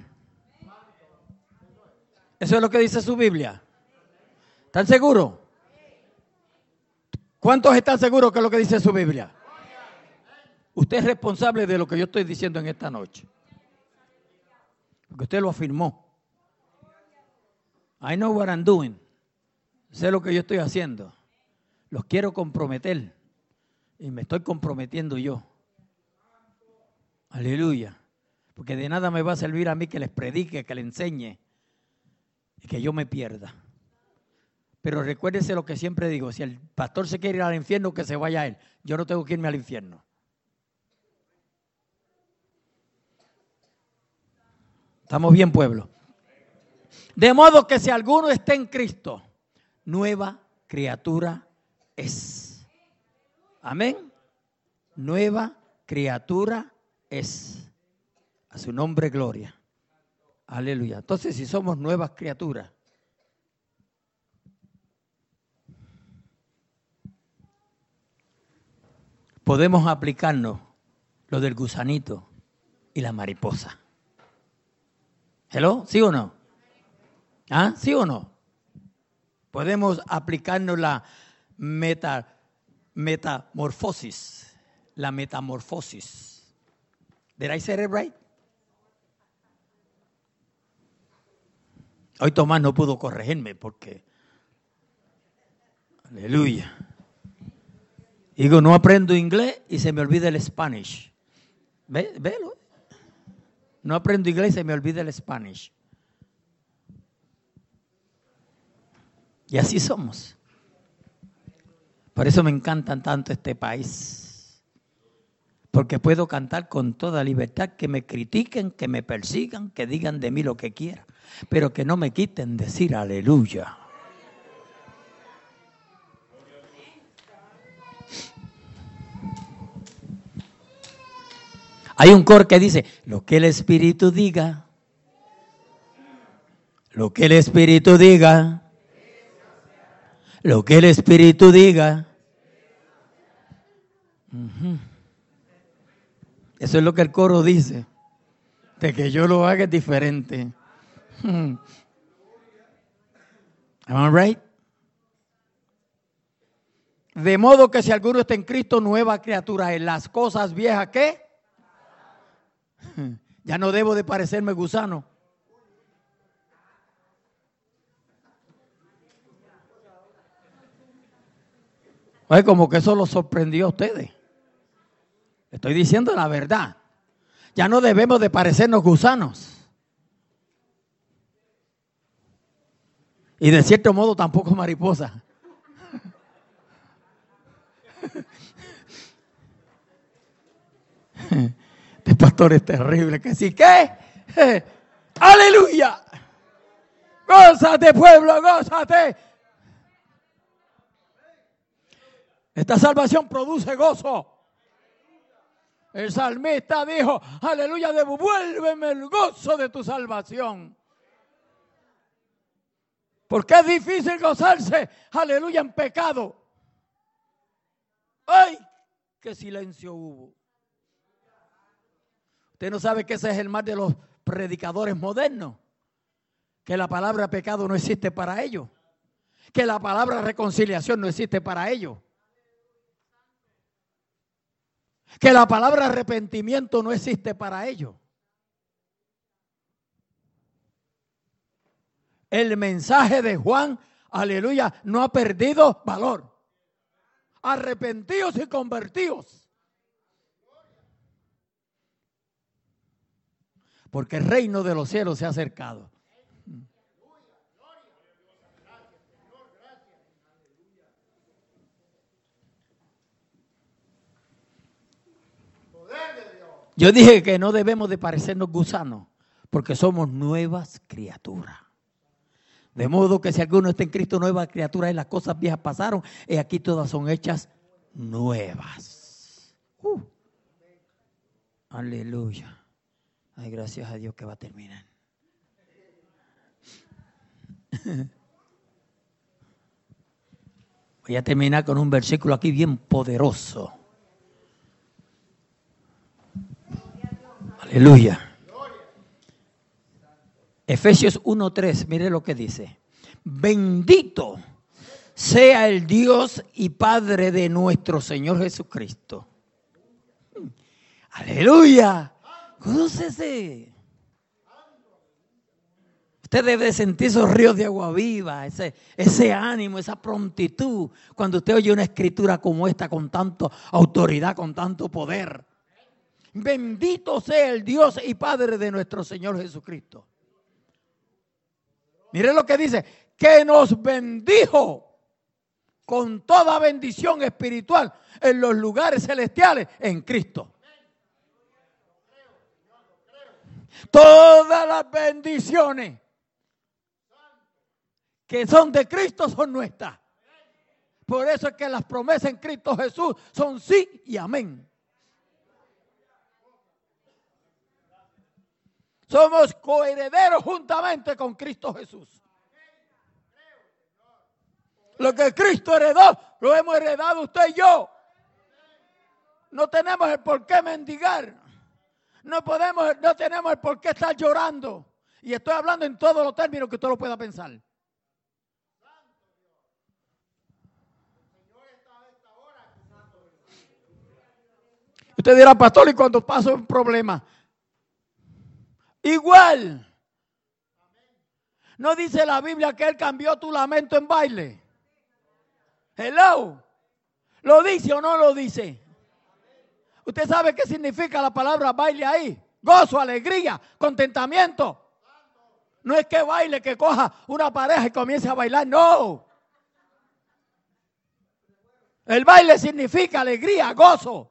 Eso es lo que dice su Biblia. ¿Están seguros? ¿Cuántos están seguros que es lo que dice su Biblia? Usted es responsable de lo que yo estoy diciendo en esta noche. Porque usted lo afirmó. I know what I'm doing. Sé lo que yo estoy haciendo. Los quiero comprometer. Y me estoy comprometiendo yo. Aleluya. Porque de nada me va a servir a mí que les predique, que les enseñe. Y que yo me pierda. Pero recuérdese lo que siempre digo. Si el pastor se quiere ir al infierno, que se vaya a él. Yo no tengo que irme al infierno. ¿Estamos bien, pueblo? De modo que si alguno está en Cristo, nueva criatura es. Amén. Nueva criatura es. A su nombre, gloria. Aleluya. Entonces, si somos nuevas criaturas, podemos aplicarnos lo del gusanito y la mariposa. ¿Hello? ¿Sí o no? ¿Ah? ¿Sí o no? Podemos aplicarnos la metamorfosis. La metamorfosis. Did I say it right? Hoy Tomás no pudo corregirme porque... Aleluya. Digo, no aprendo inglés y se me olvida el Spanish. Velo. No aprendo inglés y se me olvida el Spanish. Y así somos. Por eso me encanta tanto este país. Porque puedo cantar con toda libertad, que me critiquen, que me persigan, que digan de mí lo que quieran, pero que no me quiten decir aleluya. Hay un coro que dice, lo que el Espíritu diga, lo que el Espíritu diga, lo que el Espíritu diga. Eso es lo que el coro dice. De que yo lo haga es diferente. Am I right? De modo que si alguno está en Cristo, nueva criatura es. Las cosas viejas, ¿qué? Ya no debo de parecerme gusano. Oye, como que eso los sorprendió a ustedes. Estoy diciendo la verdad. Ya no debemos de parecernos gusanos. Y de cierto modo tampoco mariposas. Este pastor es terrible. Que sí, ¿qué? ¡Aleluya! ¡Gózate, pueblo, gózate! Esta salvación produce gozo. El salmista dijo, aleluya, devuélveme el gozo de tu salvación. Porque es difícil gozarse, aleluya, en pecado. ¡Ay! ¡Qué silencio hubo! Usted no sabe que ese es el mal de los predicadores modernos. Que la palabra pecado no existe para ellos. Que la palabra reconciliación no existe para ellos. Que la palabra arrepentimiento no existe para ellos. El mensaje de Juan, aleluya, no ha perdido valor. Arrepentidos y convertidos. Porque el reino de los cielos se ha acercado. Yo dije que no debemos de parecernos gusanos, porque somos nuevas criaturas. De modo que si alguno está en Cristo, nueva criatura, y las cosas viejas pasaron, y aquí todas son hechas nuevas. Aleluya. Ay, gracias a Dios que va a terminar. Voy a terminar con un versículo aquí bien poderoso. Aleluya. Efesios 1:3, mire lo que dice. Bendito sea el Dios y Padre de nuestro Señor Jesucristo. Aleluya. Gócese. Usted debe sentir esos ríos de agua viva, ese ánimo, esa prontitud, cuando usted oye una escritura como esta con tanta autoridad, con tanto poder. Bendito sea el Dios y Padre de nuestro Señor Jesucristo. Mire lo que dice, que nos bendijo con toda bendición espiritual en los lugares celestiales en Cristo. Todas las bendiciones que son de Cristo son nuestras. Por eso es que las promesas en Cristo Jesús son sí y amén. Somos coherederos juntamente con Cristo Jesús. Lo que Cristo heredó, lo hemos heredado usted y yo. No tenemos el por qué mendigar. No tenemos el por qué estar llorando. Y estoy hablando en todos los términos que usted lo pueda pensar. Usted dirá, pastor, y cuando paso un problema, igual. ¿No dice la Biblia que Él cambió tu lamento en baile? Hello. ¿Lo dice o no lo dice? ¿Usted sabe qué significa la palabra baile ahí? Gozo, alegría, contentamiento. No es que baile, que coja una pareja y comience a bailar, no. El baile significa alegría, gozo.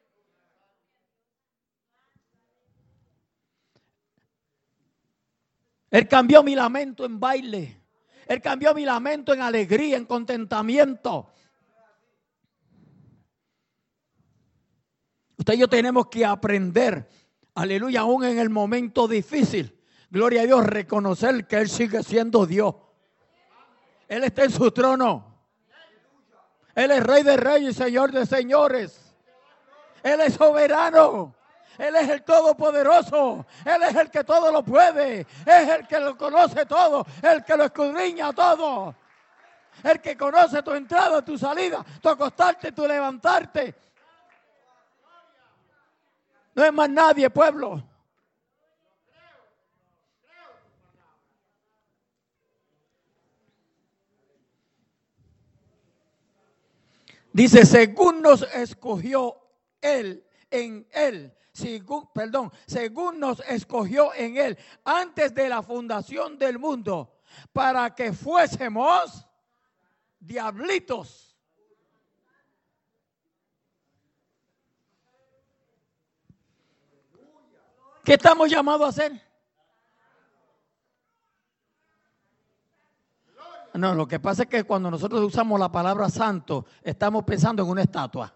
Él cambió mi lamento en baile. Él cambió mi lamento en alegría, en contentamiento. Usted y yo tenemos que aprender, aleluya, aún en el momento difícil, gloria a Dios, reconocer que Él sigue siendo Dios. Él está en su trono. Él es Rey de Reyes y Señor de Señores. Él es soberano. Él es el Todopoderoso. Él es el que todo lo puede. Es el que lo conoce todo. El que lo escudriña todo. El que conoce tu entrada, tu salida, tu acostarte, tu levantarte. No es más nadie, pueblo. Dice, según nos escogió Él, en Él. Según nos escogió en Él antes de la fundación del mundo, para que fuésemos diablitos. ¿Qué estamos llamados a hacer? No, lo que pasa es que cuando nosotros usamos la palabra santo, estamos pensando en una estatua.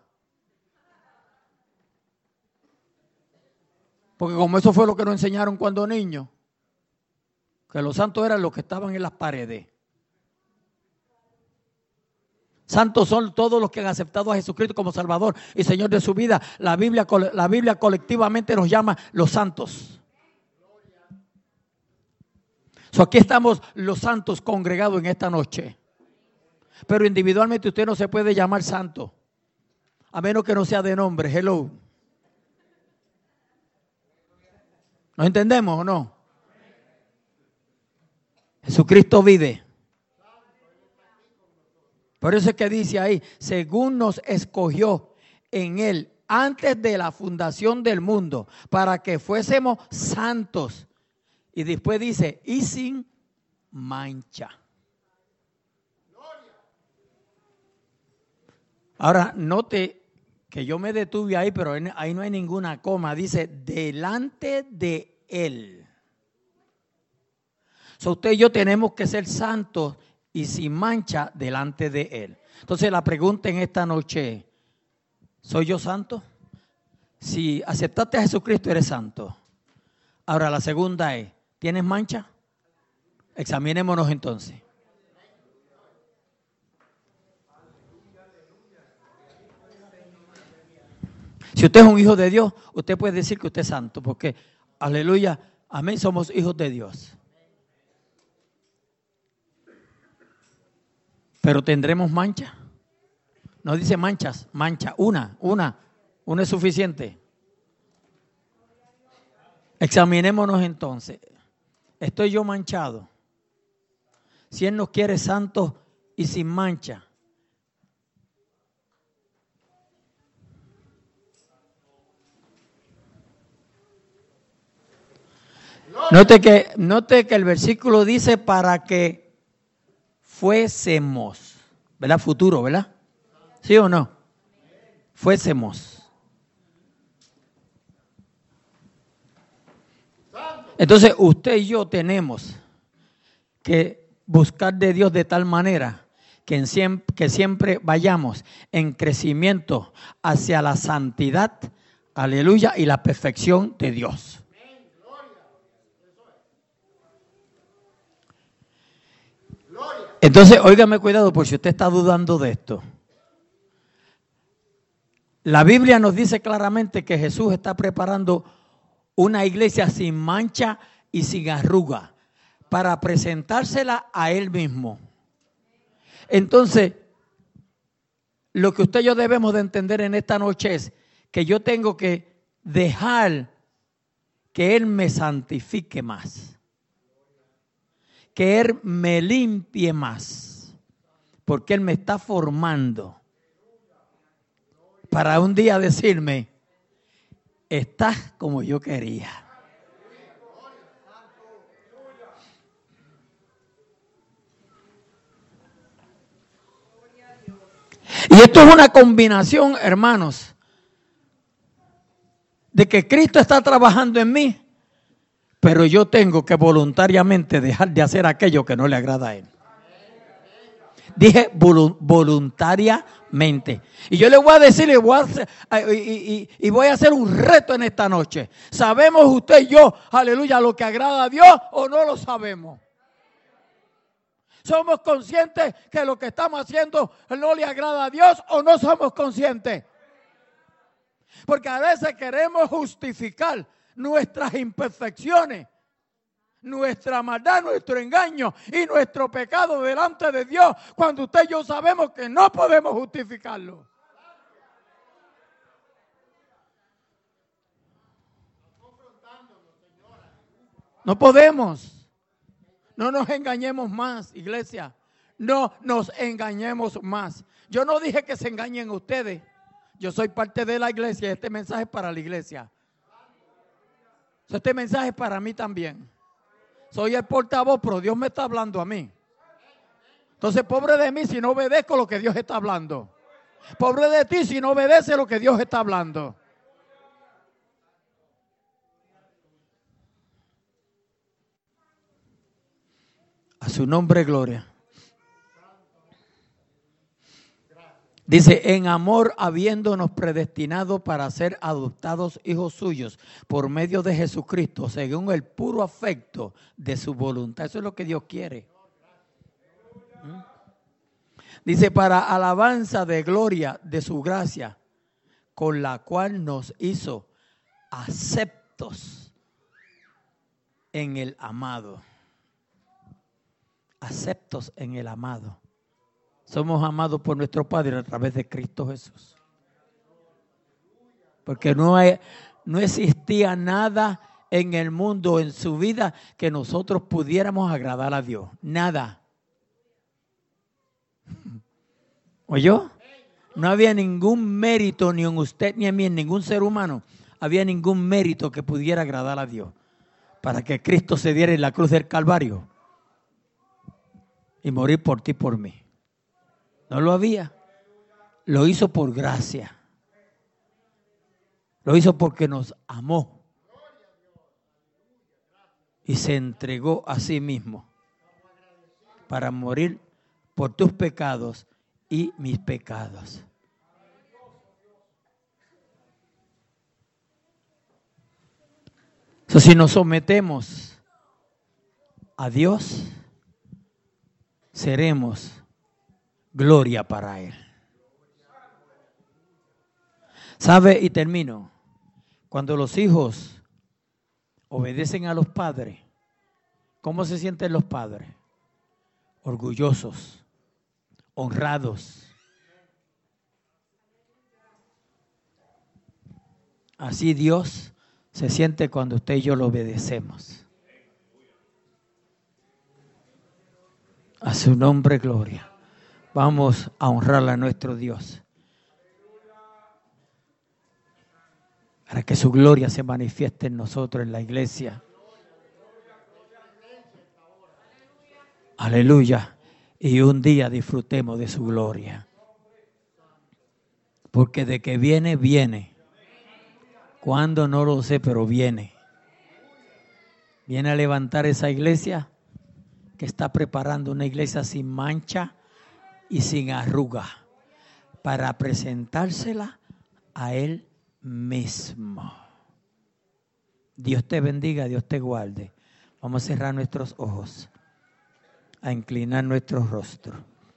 Porque como eso fue lo que nos enseñaron cuando niños, que los santos eran los que estaban en las paredes. Santos son todos los que han aceptado a Jesucristo como Salvador y Señor de su vida. La Biblia colectivamente nos llama los santos. Aquí estamos los santos congregados en esta noche. Pero individualmente usted no se puede llamar santo, a menos que no sea de nombre. Hello. ¿Nos entendemos o no? Jesucristo vive. Por eso es que dice ahí, según nos escogió en Él antes de la fundación del mundo, para que fuésemos santos. Y después dice, y sin mancha. Ahora, note que yo me detuve ahí, pero ahí no hay ninguna coma. Dice, delante de Él. Usted y yo tenemos que ser santos y sin mancha delante de Él. Entonces la pregunta en esta noche, ¿soy yo santo? Si aceptaste a Jesucristo, eres santo. Ahora la segunda es, ¿tienes mancha? Examinémonos entonces. Si usted es un hijo de Dios, usted puede decir que usted es santo, porque, aleluya, amén, somos hijos de Dios. Pero tendremos mancha. No dice manchas, mancha, una es suficiente. Examinémonos entonces. ¿Estoy yo manchado? Si Él nos quiere santos y sin mancha. Note que el versículo dice para que fuésemos, ¿verdad? Futuro, ¿verdad? ¿Sí o no? Fuésemos. Entonces usted y yo tenemos que buscar de Dios de tal manera que siempre vayamos en crecimiento hacia la santidad, aleluya, y la perfección de Dios. Entonces, óigame cuidado por si usted está dudando de esto. La Biblia nos dice claramente que Jesús está preparando una iglesia sin mancha y sin arruga para presentársela a Él mismo. Entonces, lo que usted y yo debemos de entender en esta noche es que yo tengo que dejar que Él me santifique más. Que Él me limpie más, porque Él me está formando para un día decirme, estás como yo quería. Y esto es una combinación, hermanos, de que Cristo está trabajando en mí, pero yo tengo que voluntariamente dejar de hacer aquello que no le agrada a Él. Dije voluntariamente. Y yo le voy a decir, y voy a hacer un reto en esta noche. ¿Sabemos usted y yo, aleluya, lo que agrada a Dios o no lo sabemos? ¿Somos conscientes que lo que estamos haciendo no le agrada a Dios o no somos conscientes? Porque a veces queremos justificar nuestras imperfecciones, nuestra maldad, nuestro engaño y nuestro pecado delante de Dios, cuando usted y yo sabemos que no podemos justificarlo. No podemos. No nos engañemos más, iglesia. No nos engañemos más. Yo no dije que se engañen ustedes. Yo soy parte de la iglesia y este mensaje es para la iglesia. Este mensaje es para mí también. Soy el portavoz, pero Dios me está hablando a mí. Entonces, pobre de mí si no obedezco lo que Dios está hablando. Pobre de ti si no obedece lo que Dios está hablando. A su nombre, gloria. Dice, en amor habiéndonos predestinado para ser adoptados hijos suyos por medio de Jesucristo, según el puro afecto de su voluntad. Eso es lo que Dios quiere. Dice, para alabanza de gloria de su gracia, con la cual nos hizo aceptos en el amado. Aceptos en el amado. Somos amados por nuestro Padre a través de Cristo Jesús. Porque no existía nada en el mundo, en su vida, que nosotros pudiéramos agradar a Dios. Nada. ¿Oyó? No había ningún mérito ni en usted ni en mí, en ningún ser humano. Había ningún mérito que pudiera agradar a Dios. Para que Cristo se diera en la cruz del Calvario y morir por ti y por mí. No lo había. Lo hizo por gracia. Lo hizo porque nos amó. Y se entregó a sí mismo para morir por tus pecados y mis pecados. Si nos sometemos a Dios, seremos gloria para Él. ¿Sabe? Y termino. Cuando los hijos obedecen a los padres, ¿cómo se sienten los padres? Orgullosos, honrados. Así Dios se siente cuando usted y yo lo obedecemos. A su nombre, gloria. Vamos a honrar a nuestro Dios. Para que su gloria se manifieste en nosotros, en la iglesia. Aleluya. Y un día disfrutemos de su gloria. Porque de que viene, viene. Cuando no lo sé, pero viene. Viene a levantar esa iglesia que está preparando una iglesia sin mancha y sin arruga para presentársela a Él mismo. Dios te bendiga, Dios te guarde. Vamos a cerrar nuestros ojos, a inclinar nuestro rostro.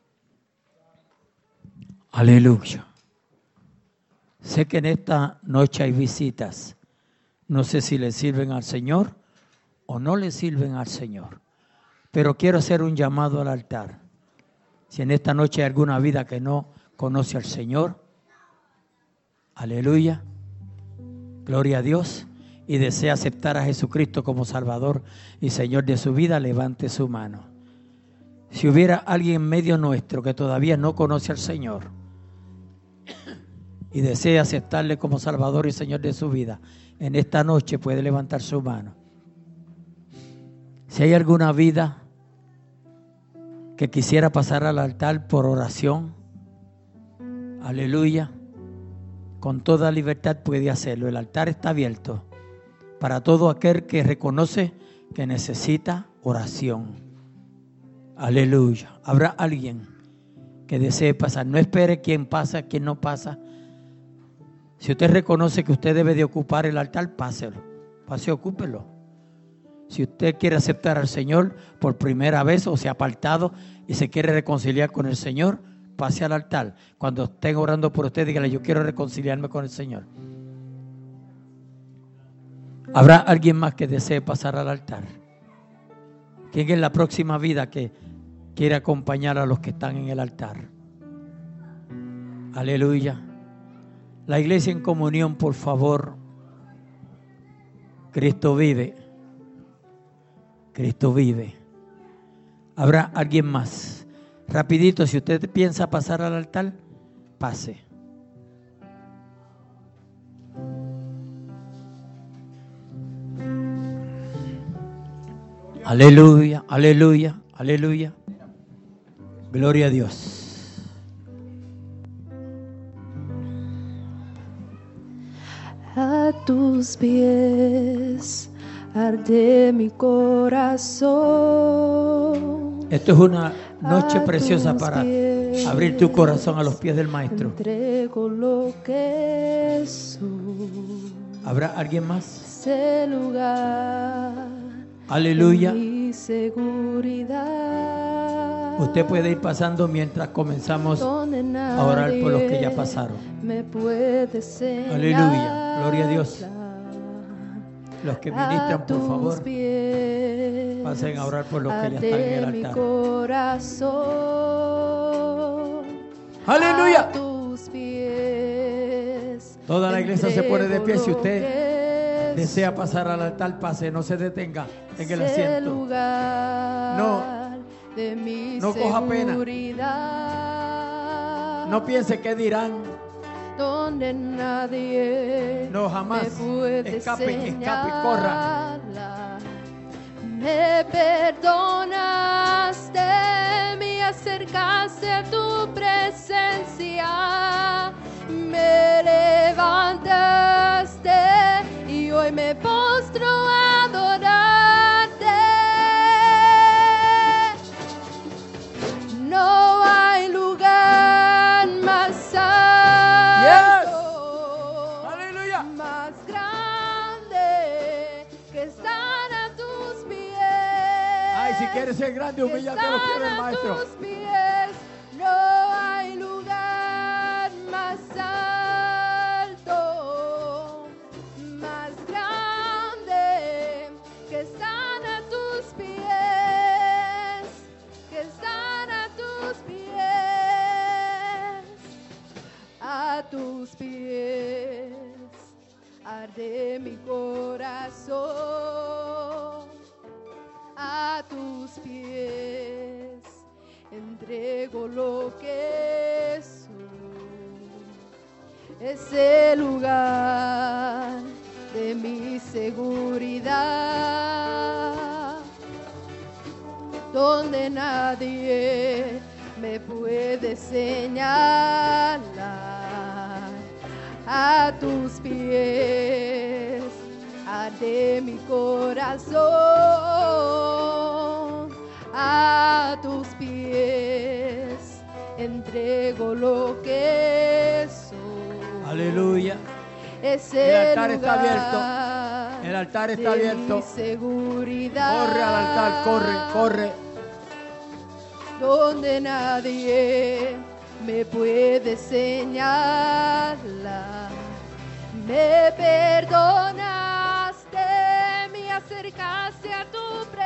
Aleluya. Sé que en esta noche hay visitas. No sé si le sirven al Señor o no le sirven al Señor. Pero quiero hacer un llamado al altar. Si en esta noche hay alguna vida que no conoce al Señor, aleluya, gloria a Dios, y desea aceptar a Jesucristo como Salvador y Señor de su vida, levante su mano. Si hubiera alguien en medio nuestro que todavía no conoce al Señor y desea aceptarle como Salvador y Señor de su vida, en esta noche puede levantar su mano. Si hay alguna vida que quisiera pasar al altar por oración, aleluya, con toda libertad puede hacerlo. El altar está abierto para todo aquel que reconoce que necesita oración. Aleluya. Habrá alguien que desee pasar. No espere quién pasa, quién no pasa. Si usted reconoce que usted debe de ocupar el altar, páselo. Pase, ocúpelo. Si usted quiere aceptar al Señor por primera vez o se ha apartado y se quiere reconciliar con el Señor, pase al altar. Cuando estén orando por usted, dígale: yo quiero reconciliarme con el Señor. ¿Habrá alguien más que desee pasar al altar? ¿Quién es la próxima vida que quiere acompañar a los que están en el altar? Aleluya. La iglesia en comunión, por favor. Cristo vive. Cristo vive. ¿Habrá alguien más Rapidito, si usted piensa pasar al altar, pase. Aleluya, aleluya, aleluya. Gloria a Dios. A tus pies arde mi corazón. Esto es una noche preciosa para abrir tu corazón a los pies del Maestro. Entrego lo que soy. ¿Habrá alguien más? Ese lugar. Aleluya. Mi seguridad. Usted puede ir pasando mientras comenzamos a orar por los que ya pasaron. Me puede señalar. Aleluya. Gloria a Dios. Los que ministran, por favor, pasen a orar por los que ya están en el altar. Aleluya. Toda la iglesia se pone de pie. Si usted desea pasar al altar, pase, no se detenga en el asiento. No coja pena. No piense qué dirán. Donde nadie no, jamás. Escape, corra. Me perdonaste, me acercaste a tu presencia, me levantaste y hoy me postro a adorarte. No hay lugar más alto, aleluya, más grande que estar a tus pies. Ay, si quieres ser grande, humíllate a los pies del Maestro. Tus pies. No hay lugar más alto, más grande que estar a tus pies, que estar a tus pies, a tus pies arde mi corazón, a tus pies entrego lo que soy, ese lugar de mi seguridad, donde nadie me puede señalar. A tus pies arde mi corazón, a tus pies entrego lo que soy. Aleluya. Ese el altar está abierto. El altar está abierto. Seguridad. Corre al altar, corre. Donde nadie me puede señalar. Me perdonaste, me acercaste a tu presencia.